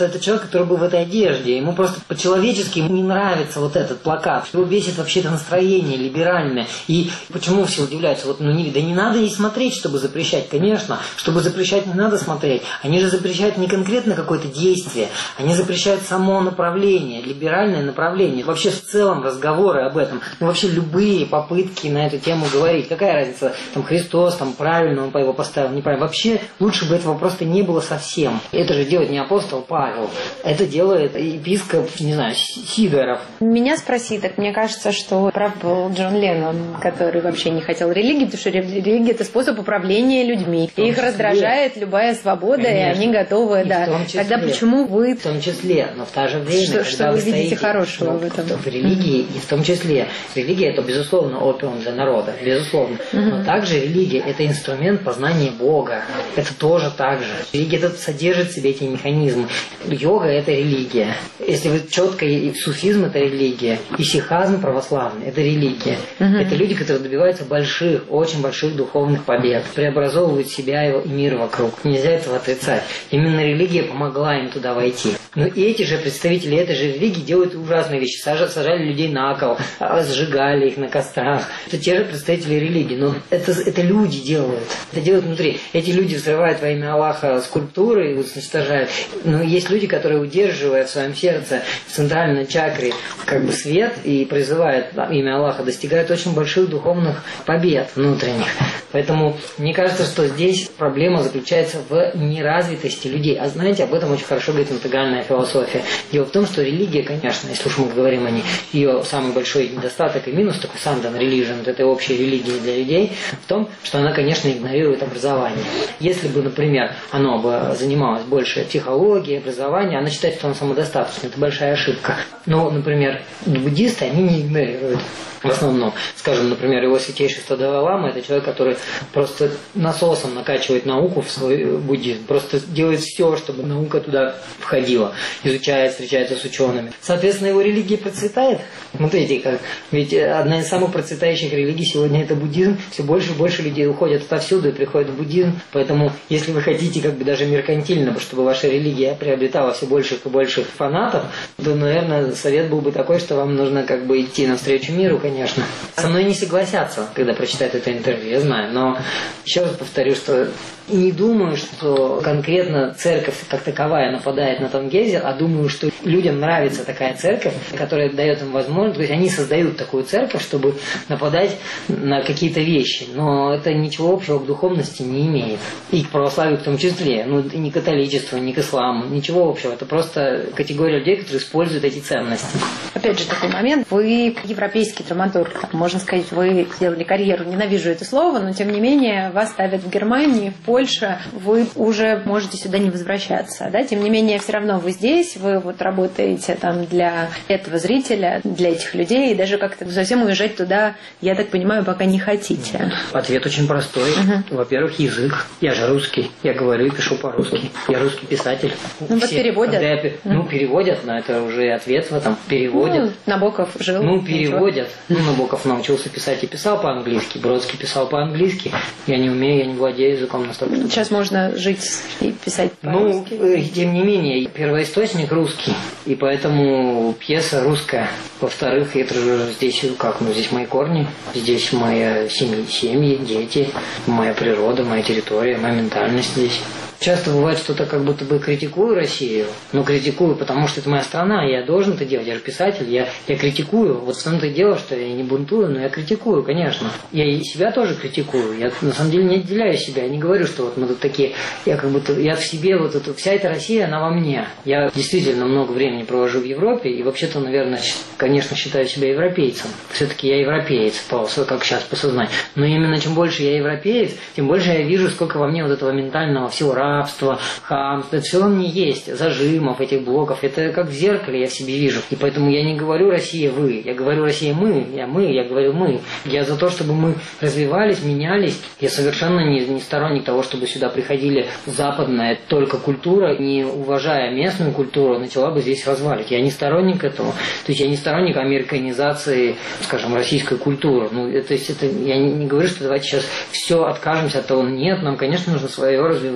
что это человек, который был в этой одежде. Ему просто по-человечески ему не нравится вот этот плакат. Его бесит вообще это настроение либеральное. И почему все удивляются? Вот, ну, не, да не надо и смотреть, чтобы запрещать. Конечно, чтобы запрещать не надо смотреть. Они же запрещают не конкретно какое-то действие. Они запрещают само направление, либеральное направление. Вообще в целом разговоры об этом. Ну, вообще любые попытки на эту тему говорить. Какая разница? Там Христос, там правильно он его поставил, неправильно. Вообще лучше бы этого просто не было совсем. Это же делает не апостол Павел. Это делает епископ, не знаю, Сидоров. Меня спроси, так мне кажется, что прав был Джон Леннон, который вообще не хотел религии, потому что религия – это способ управления людьми. И их раздражает любая свобода, конечно. И они готовы, и да. Тогда почему вы... В том числе, но в то же время, что, когда что вы, вы видите стоите, хорошего ну, в этом? В религии, и в том числе, религия – это, безусловно, опиум для народа, безусловно. Угу. Но также религия – это инструмент познания Бога. Это тоже так же. Религия это содержит в себе эти механизмы. Йога – это религия. Если вы четко, и суфизм – это религия, и сихазм православный – это религия. Угу. Это люди, которые добиваются больших, очень больших духовных побед, преобразовывают себя и мир вокруг. Нельзя этого отрицать. Именно религия помогла им туда войти. Но и эти же представители этой же религии делают ужасные вещи. Сажали людей на кол, сжигали их на кострах. Это те же представители религии. Но это, это люди делают. Это делают внутри. Эти люди взрывают во имя Аллаха скульптуры и уничтожают. Но есть люди, которые, удерживая в своем сердце, в центральной чакре, как бы свет и призывают имя Аллаха, достигают очень больших духовных побед внутренних. Поэтому мне кажется, что здесь проблема заключается в неразвитости людей. А знаете, об этом очень хорошо говорит интегральная философия. Дело в том, что религия, конечно, если уж мы говорим о ней, ее самый большой недостаток и минус, такой Sundown Religion, вот этой общей религии для людей, в том, что она, конечно, игнорирует образование. Если бы, например, оно бы занималось больше психологией, образованием, она считает, что оно самодостаточно. Это большая ошибка. Но, например, буддисты, они не игнорируют. В основном, скажем, например, его святейшество Далай-лама – это человек, который просто насосом накачивает науку в свой буддизм, просто делает все, чтобы наука туда входила, изучает, встречается с учеными. Соответственно, его религия процветает. Смотрите, как ведь одна из самых процветающих религий сегодня – это буддизм. Все больше и больше людей уходят отовсюду и приходят в буддизм. Поэтому, если вы хотите как бы даже меркантильно, чтобы ваша религия приобретала все больших и больших фанатов, то, наверное, совет был бы такой, что вам нужно как бы идти навстречу миру, конечно. Конечно. Со мной не согласятся, когда прочитают это интервью, я знаю. Но еще раз повторю, что не думаю, что конкретно церковь как таковая нападает на Том Гейзер, а думаю, что людям нравится такая церковь, которая дает им возможность, то есть они создают такую церковь, чтобы нападать на какие-то вещи. Но это ничего общего к духовности не имеет. И к православию в том числе. Ну, ни к католичеству, ни к исламу. Ничего общего. Это просто категория людей, которые используют эти ценности. Опять же, такой момент. Вы европейский драматург. Можно сказать, вы сделали карьеру. Ненавижу это слово, но тем не менее вас ставят в Германии, в Польше. Вы уже можете сюда не возвращаться. Да? Тем не менее, все равно вы здесь. Вы вот работаете там для этого зрителя, для этих людей. И даже как-то совсем уезжать туда, я так понимаю, пока не хотите. Ответ очень простой. Угу. Во-первых, язык. Я же русский. Я говорю и пишу по-русски. Я русский писатель. Ну, вот переводят. Я, ну, переводят, но это уже ответ в этом. Переводят. Ну, Набоков жил. Ну, переводят. Ну, Набоков научился писать и писал по-английски. Бродский писал по-английски. Я не умею, я не владею языком настолько. Сейчас можно жить и писать по-русски. Ну, тем не менее, первоисточник русский. И поэтому пьеса русская. Во-вторых, это же здесь как? Ну, здесь мои корни. Здесь моя семья, семьи, дети, моя природа, моя территория, моя ментальность здесь. Часто бывает, что я как будто бы критикую Россию, но критикую, потому что это моя страна, я должен это делать, я же писатель, я, я критикую. Вот в том-то и дело, что я не бунтую, но я критикую, конечно. Я и себя тоже критикую, я на самом деле не отделяю себя, я не говорю, что вот мы тут такие, я как будто, я в себе, вот эту, вся эта Россия, она во мне. Я действительно много времени провожу в Европе, и вообще-то, наверное, конечно, считаю себя европейцем. Все-таки я европеец, как сейчас по сознанию. Но именно чем больше я европеец, тем больше я вижу, сколько во мне вот этого ментального всего рабства, хамства, это все во мне есть, зажимов, этих блоков, это как в зеркале я в себе вижу. И поэтому я не говорю «Россия, вы», я говорю «Россия, мы», я мы, я говорю «мы». Я за то, чтобы мы развивались, менялись. Я совершенно не, не сторонник того, чтобы сюда приходили западная только культура, не уважая местную культуру, начала бы здесь развалить. Я не сторонник этого. То есть я не сторонник американизации, скажем, российской культуры. Ну, это, это, я не, не говорю, что давайте сейчас все откажемся от того. Нет, нам, конечно, нужно свое развивать и сохранять.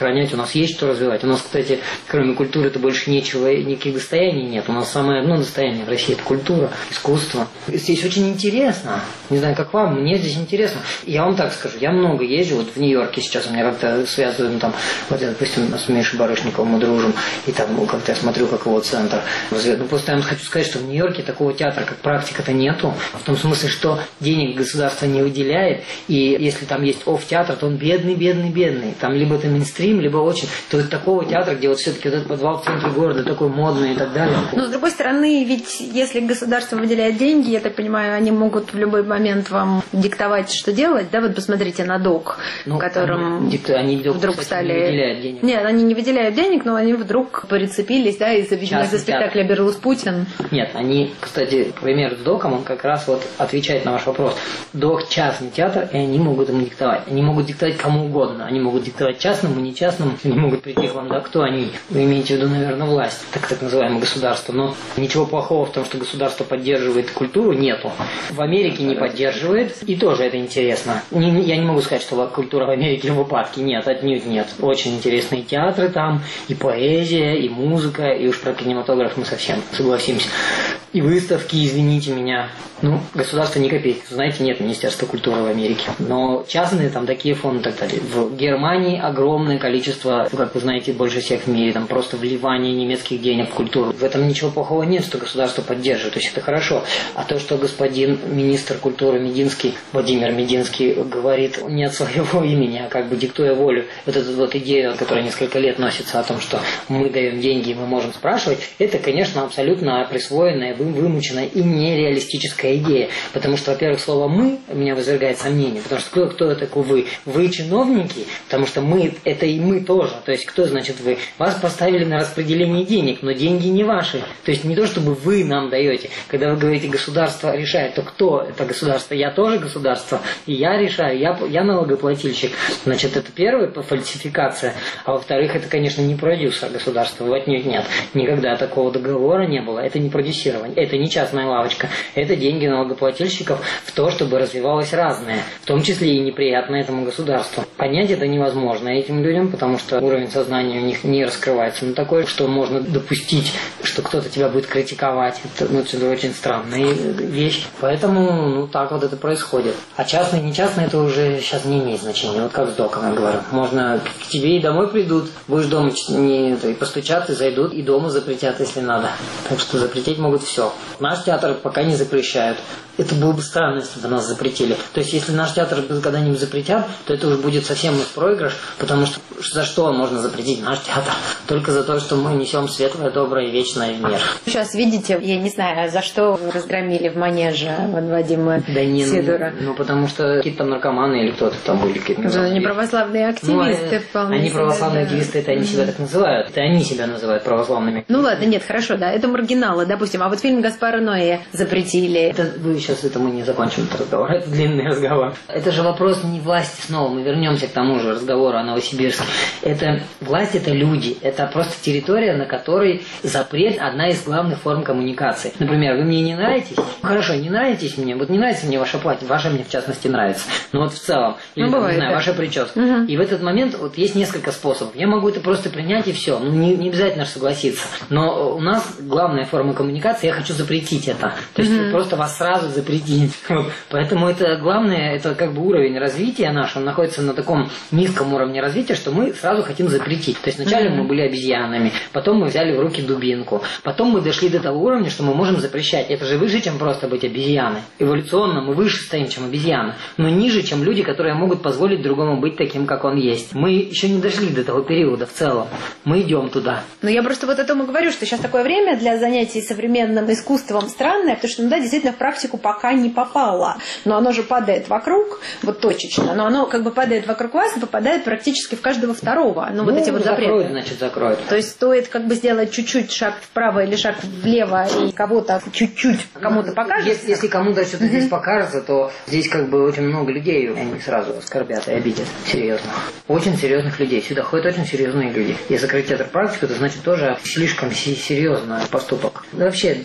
сохранять, у нас есть что развивать. У нас, кстати, кроме культуры-то больше ничего, никаких достояний нет. У нас самое одно достояние в России – это культура, искусство. Здесь очень интересно. Не знаю, как вам, мне здесь интересно. Я вам так скажу, я много езжу, вот в Нью-Йорке сейчас у меня как-то связываем там, вот я, допустим, с Мишей Барышниковым мы дружим, и там ну, как-то я смотрю, как его центр. Ну, просто я вам хочу сказать, что в Нью-Йорке такого театра, как практика-то нету. В том смысле, что денег государство не выделяет, и если там есть офф-театр, то он бедный, бедный, бедный. Там либо это мейнстрим, либо очень... То есть такого театра, где вот все-таки вот этот подвал в центре города такой модный и так далее. Но с другой стороны, ведь если государство выделяет деньги, я так понимаю, они могут в любой момент вам диктовать, что делать, да? Вот посмотрите на ДОК, ну, в котором они, они вдруг кстати, стали... не выделяют денег. Нет, они не выделяют денег, но они вдруг прицепились, да, из-за, видимо, из-за спектакля «Берлус Путин». Нет, они, кстати, к примеру, с ДОКом, он как раз вот отвечает на ваш вопрос. ДОК – частный театр, и они могут ему диктовать. Они могут диктовать кому угодно. Они могут диктовать частному, не частному. Они могут прийти к вам, да, кто они? Вы имеете в виду, наверное, власть, так, так называемое государство. Но ничего плохого в том, что государство поддерживает культуру, нету. В Америке не поддерживает, и тоже это интересно. Не, я не могу сказать, что культура в Америке в упадке. Нет, отнюдь нет. Очень интересные театры там, и поэзия, и музыка, и уж про кинематограф мы совсем согласимся. И выставки, извините меня. Ну, государство ни копейки. Знаете, нет Министерства культуры в Америке. Но частные там такие фонды и так далее. В Германии огромное количество, как вы знаете, больше всех в мире, там просто вливание немецких денег в культуру. В этом ничего плохого нет, что государство поддерживает. То есть это хорошо. А то, что господин министр культуры Мединский, Владимир Мединский, говорит не от своего имени, а как бы диктуя волю, вот эту вот идею, которая несколько лет носится о том, что мы даем деньги и мы можем спрашивать, это, конечно, абсолютно присвоенная, вымученная и нереалистическая идея. Потому что, во-первых, слово «мы» меня вызывает сомнение. Потому что кто, кто такой вы? Вы чиновники, потому что мы – это и мы тоже. То есть кто значит вы? Вас поставили на распределение денег, но деньги не ваши. То есть не то, чтобы вы нам даете. Когда вы говорите «государство решает», то кто это государство? Я тоже государство, и я решаю, я, я налогоплательщик. Значит, это первая фальсификация. А во-вторых, это, конечно, не продюсер государства. Отнюдь нет. Никогда такого договора не было. Это не продюсирование. Это не частная лавочка. Это деньги налогоплательщиков в то, чтобы развивалось разное. В том числе и неприятно этому государству. Понять это невозможно этим людям, потому что уровень сознания у них не раскрывается на такой, что можно допустить, что кто-то тебя будет критиковать. Это, ну, это очень странная вещь. Поэтому, ну, так вот это происходит. А частное и нечастное это уже сейчас не имеет значения. Вот как с ДОКом я говорю. Можно к тебе и домой придут, будешь дома не, и постучат, и зайдут, и дома запретят, если надо. Так что запретить могут все. Наш театр пока не запрещают. Это было бы странно, если бы нас запретили. То есть, если наш театр когда-нибудь запретят, то это уже будет совсем их проигрыш, потому что за что можно запретить наш театр? Только за то, что мы несем светлое, доброе и вечное в мир. Сейчас, видите, я не знаю, за что разгромили в манеже Вадима да не, Сидора. Ну, ну, потому что какие-то там наркоманы или кто-то там были. Это они православные активисты ну, вполне. Они себе, православные да. активисты, это они себя так называют. Это они себя называют православными. Ну ладно, нет, хорошо, да, это маргиналы, допустим. А вот фильм Гаспара Ноэ запретили. Это вы сейчас это мы не закончим этот разговор. Это длинный разговор. Это же вопрос не власти снова. Мы вернемся к тому же разговору о Новосибирске. Это власть, это люди. Это просто территория, на которой запрет одна из главных форм коммуникации. Например, вы мне не нравитесь? Хорошо, не нравитесь мне. Вот не нравится мне ваше платье. Ваше мне в частности нравится. Но вот в целом. Или, ну, бывает, не знаю, да. Ваша прическа. Угу. И в этот момент вот есть несколько способов. Я могу это просто принять и все. Ну, не, не обязательно согласиться. Но у нас главная форма коммуникации, я хочу запретить это. То есть угу. просто вас сразу запретить. Вот. Поэтому это главное, это как бы уровень развития наш, он находится на таком низком уровне развития, что мы сразу хотим запретить. То есть вначале mm-hmm. мы были обезьянами, потом мы взяли в руки дубинку, потом мы дошли до того уровня, что мы можем запрещать. Это же выше, чем просто быть обезьяной. Эволюционно мы выше стоим, чем обезьяны, но ниже, чем люди, которые могут позволить другому быть таким, как он есть. Мы еще не дошли до того периода в целом. Мы идем туда. Но я просто вот о том и говорю, что сейчас такое время для занятий современным искусством странное, потому что, ну да, действительно в практику пока не попало. Но оно же падает вокруг, вот точечно, но оно как бы падает вокруг вас и попадает практически в каждого второго. Ну, ну вот эти вот запреты. Закроют, значит, закроют. То есть стоит как бы сделать чуть-чуть шаг вправо или шаг влево, и кого-то чуть-чуть кому-то покажется. Если, если кому-то что-то здесь покажется, то здесь как бы очень много людей, они сразу оскорбят и обидят. Серьезно. Очень серьезных людей. Сюда ходят очень серьезные люди. И закрыть театр практику, это значит тоже слишком серьезный поступок. Да вообще,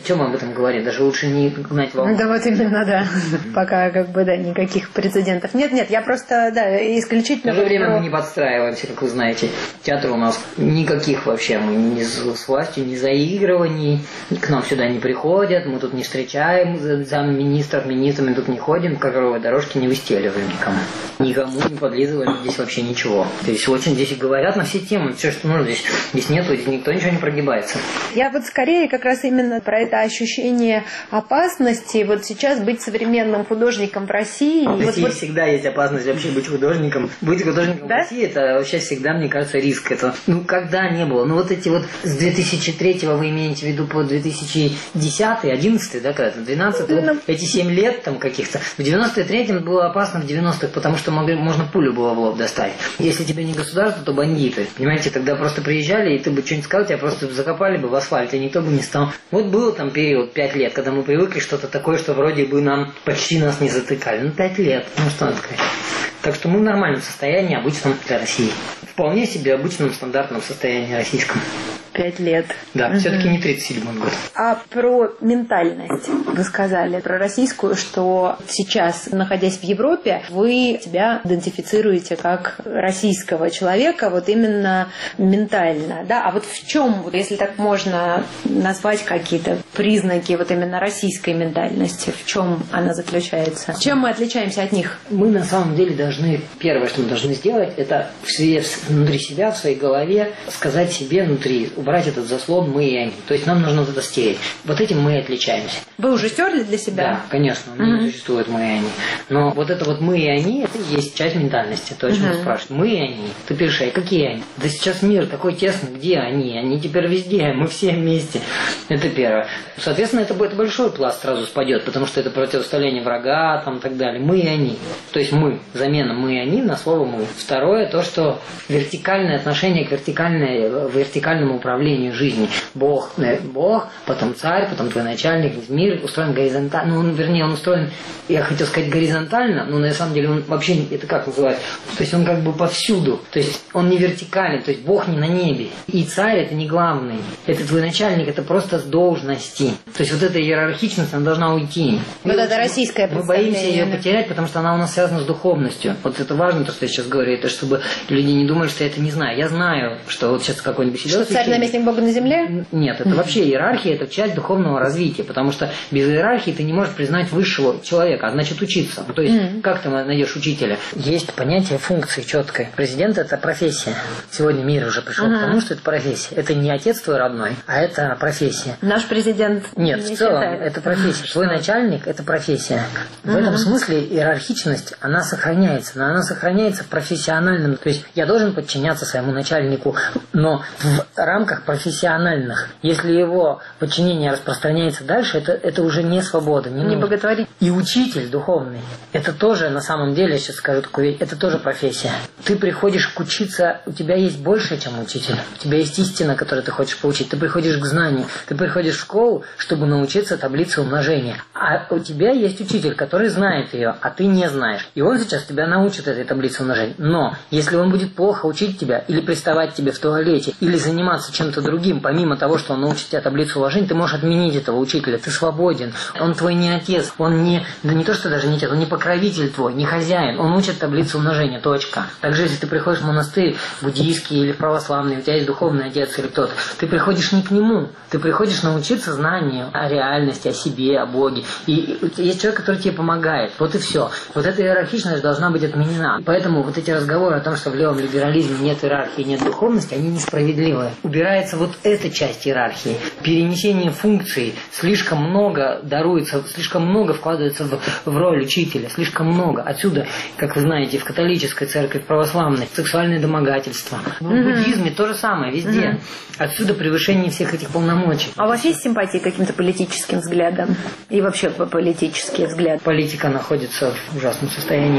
Чем мы об этом говорим? Даже лучше не гнать волну. Да вот именно, да. Пока как бы, да, никаких прецедентов. Нет, нет, я просто, да, исключительно... В то же время мы не подстраиваемся, как вы знаете. Театр у нас никаких вообще, мы ни с властью, ни заигрываний, к нам сюда не приходят, мы тут не встречаем замминистров, министрами тут не ходим, ковровые дорожки не выстеливаем никому. Никому не подлизываем здесь вообще ничего. То есть очень здесь говорят на все темы, все, что нужно здесь. Здесь нету, здесь никто ничего не прогибается. Я вот скорее как раз именно про это ощущение опасности, вот сейчас быть современным художником в России. В России вот, всегда есть опасность вообще быть художником. Быть художником, да? В России это вообще всегда, мне кажется, риск. Это, ну, когда не было. Ну, вот эти вот с две тысячи третьего вы имеете в виду по две тысячи десятый, одиннадцатый, да, когда-то, двенадцатый, вот эти семь лет там каких-то. В девяносто третьем было опасно, в девяностых, потому что могли, можно пулю было в лоб достать. Если тебе не государство, то бандиты. Понимаете, тогда просто приезжали, и ты бы что-нибудь сказал, тебя просто закопали бы в асфальт, и никто бы не стал. Вот был там период, пять лет, когда мы привыкли что-то такое, что вроде бы нам почти нас не затыкали. Ну, пять лет, ну что надо сказать. Так что мы в нормальном состоянии, обычном для России. Вполне себе обычном стандартном состоянии российском. Пять лет. Да, угу. Все-таки не тридцать седьмой год. А про ментальность вы сказали, про российскую, что сейчас, находясь в Европе, вы себя идентифицируете как российского человека, вот именно ментально, да? А вот в чем, если так можно назвать какие-то признаки вот именно российской ментальности, в чем она заключается? Чем мы отличаемся от них? Мы на самом деле должны, первое, что мы должны сделать, это в себе, внутри себя, в своей голове сказать себе внутри, убрать этот заслон «мы» и «они». То есть нам нужно вот это стереть. Вот этим мы и отличаемся. Вы уже стерли для себя? Да, конечно. У меня mm-hmm. существует «мы» и «они». Но вот это вот «мы» и «они» это и есть часть ментальности. То, о чем mm-hmm. ты спрашиваешь. «Мы» и «они». Ты пишешь, а какие они? Да сейчас мир такой тесный. Где они? Они теперь везде. Мы все вместе. Это первое. Соответственно, это будет большой пласт сразу спадет, потому что это противостояние врага там, и так далее. «Мы» и «они». То есть «мы». Замена «мы» и «они» на слово «мы». Второе, то, что вертикальное отношение к вертикальной, вертикальному управлению жизни. Бог, Бог, потом царь, потом твой начальник. Мир устроен горизонтально. Ну, он, вернее, он устроен, я хотел сказать, горизонтально, но на самом деле он вообще, это как называется? То есть он как бы повсюду. То есть он не вертикален, то есть Бог не на небе. И царь это не главный. Это твой начальник, это просто с должности. То есть вот эта иерархичность, она должна уйти. Вот это российское представление. Мы боимся ее потерять, потому что она у нас связана с духовностью. Вот это важно, то, что я сейчас говорю, это чтобы люди не думали, что я это не знаю. Я знаю, что вот сейчас какой-нибудь сидел. Что царь наместник Бога на земле? Нет, это вообще иерархия, это часть духовного развития, потому что без иерархии ты не можешь признать высшего человека, а значит учиться. То есть, mm-hmm. как ты найдешь учителя? Есть понятие функции четкой. Президент – это профессия. Сегодня мир уже пришел uh-huh. к тому, что это профессия. Это не отец твой родной, а это профессия. Наш президент Нет, не в целом считает. это профессия. Твой начальник – это профессия. В uh-huh. этом смысле иерархичность, она сохраняется, но она сохраняется в профессиональном. То есть, я должен подчиняться своему начальнику, но в рамках профессиональных. Если его подчинение распространяется дальше, это, это уже не свобода. Не, не боготворить. И учитель духовный, это тоже, на самом деле, я сейчас скажу такую вещь, это тоже профессия. Ты приходишь к учиться, у тебя есть больше, чем учитель. У тебя есть истина, которую ты хочешь получить. Ты приходишь к знанию. Ты приходишь в школу, чтобы научиться таблице умножения. А у тебя есть учитель, который знает ее, а ты не знаешь. И он сейчас тебя научит этой таблице умножения. Но если он будет плохо учить тебя, или приставать тебе в туалете, или заниматься чем-то другим, помимо того, что он научит тебя таблицу умножения, ты можешь отменить этого учителя. Ты свободен. Он твой не отец. Он не, да не то, что даже не отец, он не покровитель твой, не хозяин. Он учит таблицу умножения. Точка. Также, если ты приходишь в монастырь буддийский или православный, у тебя есть духовный отец или кто-то, ты приходишь не к нему. Ты приходишь научиться знанию о реальности, о себе, о Боге. И есть человек, который тебе помогает. Вот и все. Вот эта иерархичность должна быть отменена. Поэтому вот эти разговоры о том, что в левом либерализме нет иерархии, нет духовности, они несправедливы. Убирается вот эта часть иерархии. Перенесение функций. Слишком много даруется, слишком много вкладывается в, в роль учителя. Слишком много. Отсюда, как вы знаете, в католической церкви, в православной, сексуальное домогательство. В буддизме то же самое, везде. Отсюда превышение всех этих полномочий. А у вас есть симпатии к каким-то политическим взглядам? И вообще политические взгляды? Политика находится в ужасном состоянии везде.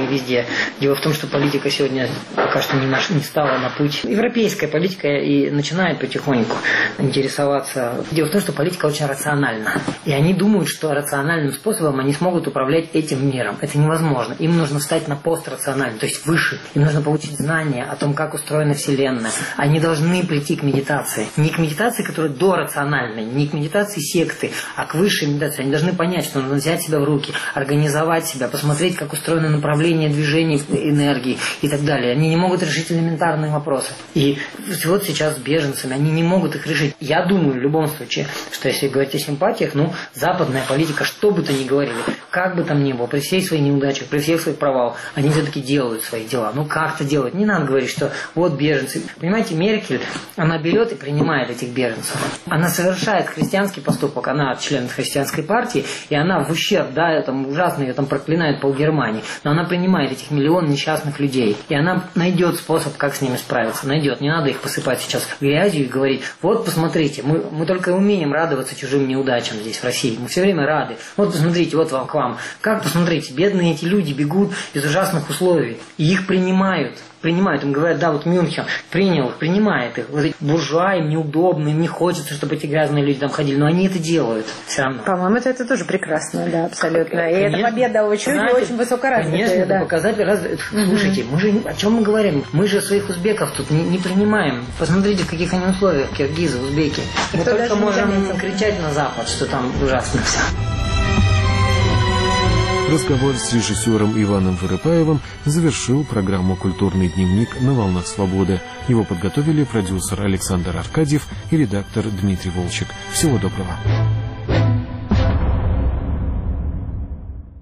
Дело в том, что политика сегодня пока что не, наш, не стала на путь. Европейская политика и начинает потихоньку интересоваться. Дело в том, что политика очень рациональна. И они думают, что рациональным способом они смогут управлять этим миром. Это невозможно. Им нужно встать на пост рациональный, то есть выше. Им нужно получить знания о том, как устроена Вселенная. Они должны прийти к медитации. Не к медитации, которая дорациональная, не к медитации секты, а к высшей медитации. Они должны понять, что нужно взять себя в руки, организовать себя, посмотреть, как устроено направление движения энергии и так далее. Они не могут решить элементарные вопросы. И вот сейчас с беженцами они не могут их решить. Я думаю в любом случае, что если говорить о симпатиях, ну, западная политика, что бы то ни говорили, как бы там ни было, при всей своей неудачах, при всех своих провалах, они все-таки делают свои дела. Ну, как-то делают. Не надо говорить, что вот беженцы. Понимаете, Меркель, она берет и принимает этих беженцев. Она совершает христианский поступок, она член христианской партии, и она в ущерб, да, там ужасно ее там проклинает полгермании, но она принимает этих миллион несчастных людей, и она найдет способ, как с ними справиться, найдет. Не надо их посыпать сейчас грязью и говорить, вот посмотрите, мы, мы только умеем радоваться чужим неудачам здесь, в России, мы все время рады. Вот посмотрите, вот вам к вам. Как посмотрите, бедные эти люди бегут из ужасных условий, и их принимают. Принимают, им говорят, да, вот Мюнхен принял их, принимает их. Вот эти буржуа, им неудобно, им не хочется, чтобы эти грязные люди там ходили, но они это делают все равно. По-моему, это, это тоже прекрасно, да, абсолютно. И конечно, эта победа очень, знаете, очень высокоразвитая. Конечно, да. это показатель раз... Слушайте, мы же, о чем мы говорим? Мы же своих узбеков тут не, не принимаем. Посмотрите, в каких они условиях, киргизы, узбеки. Мы только можем кричать на Запад, что там ужасно все. Разговор с режиссером Иваном Вырыпаевым завершил программу «Культурный дневник» на «Волнах свободы». Его подготовили продюсер Александр Аркадьев и редактор Дмитрий Волчек. Всего доброго.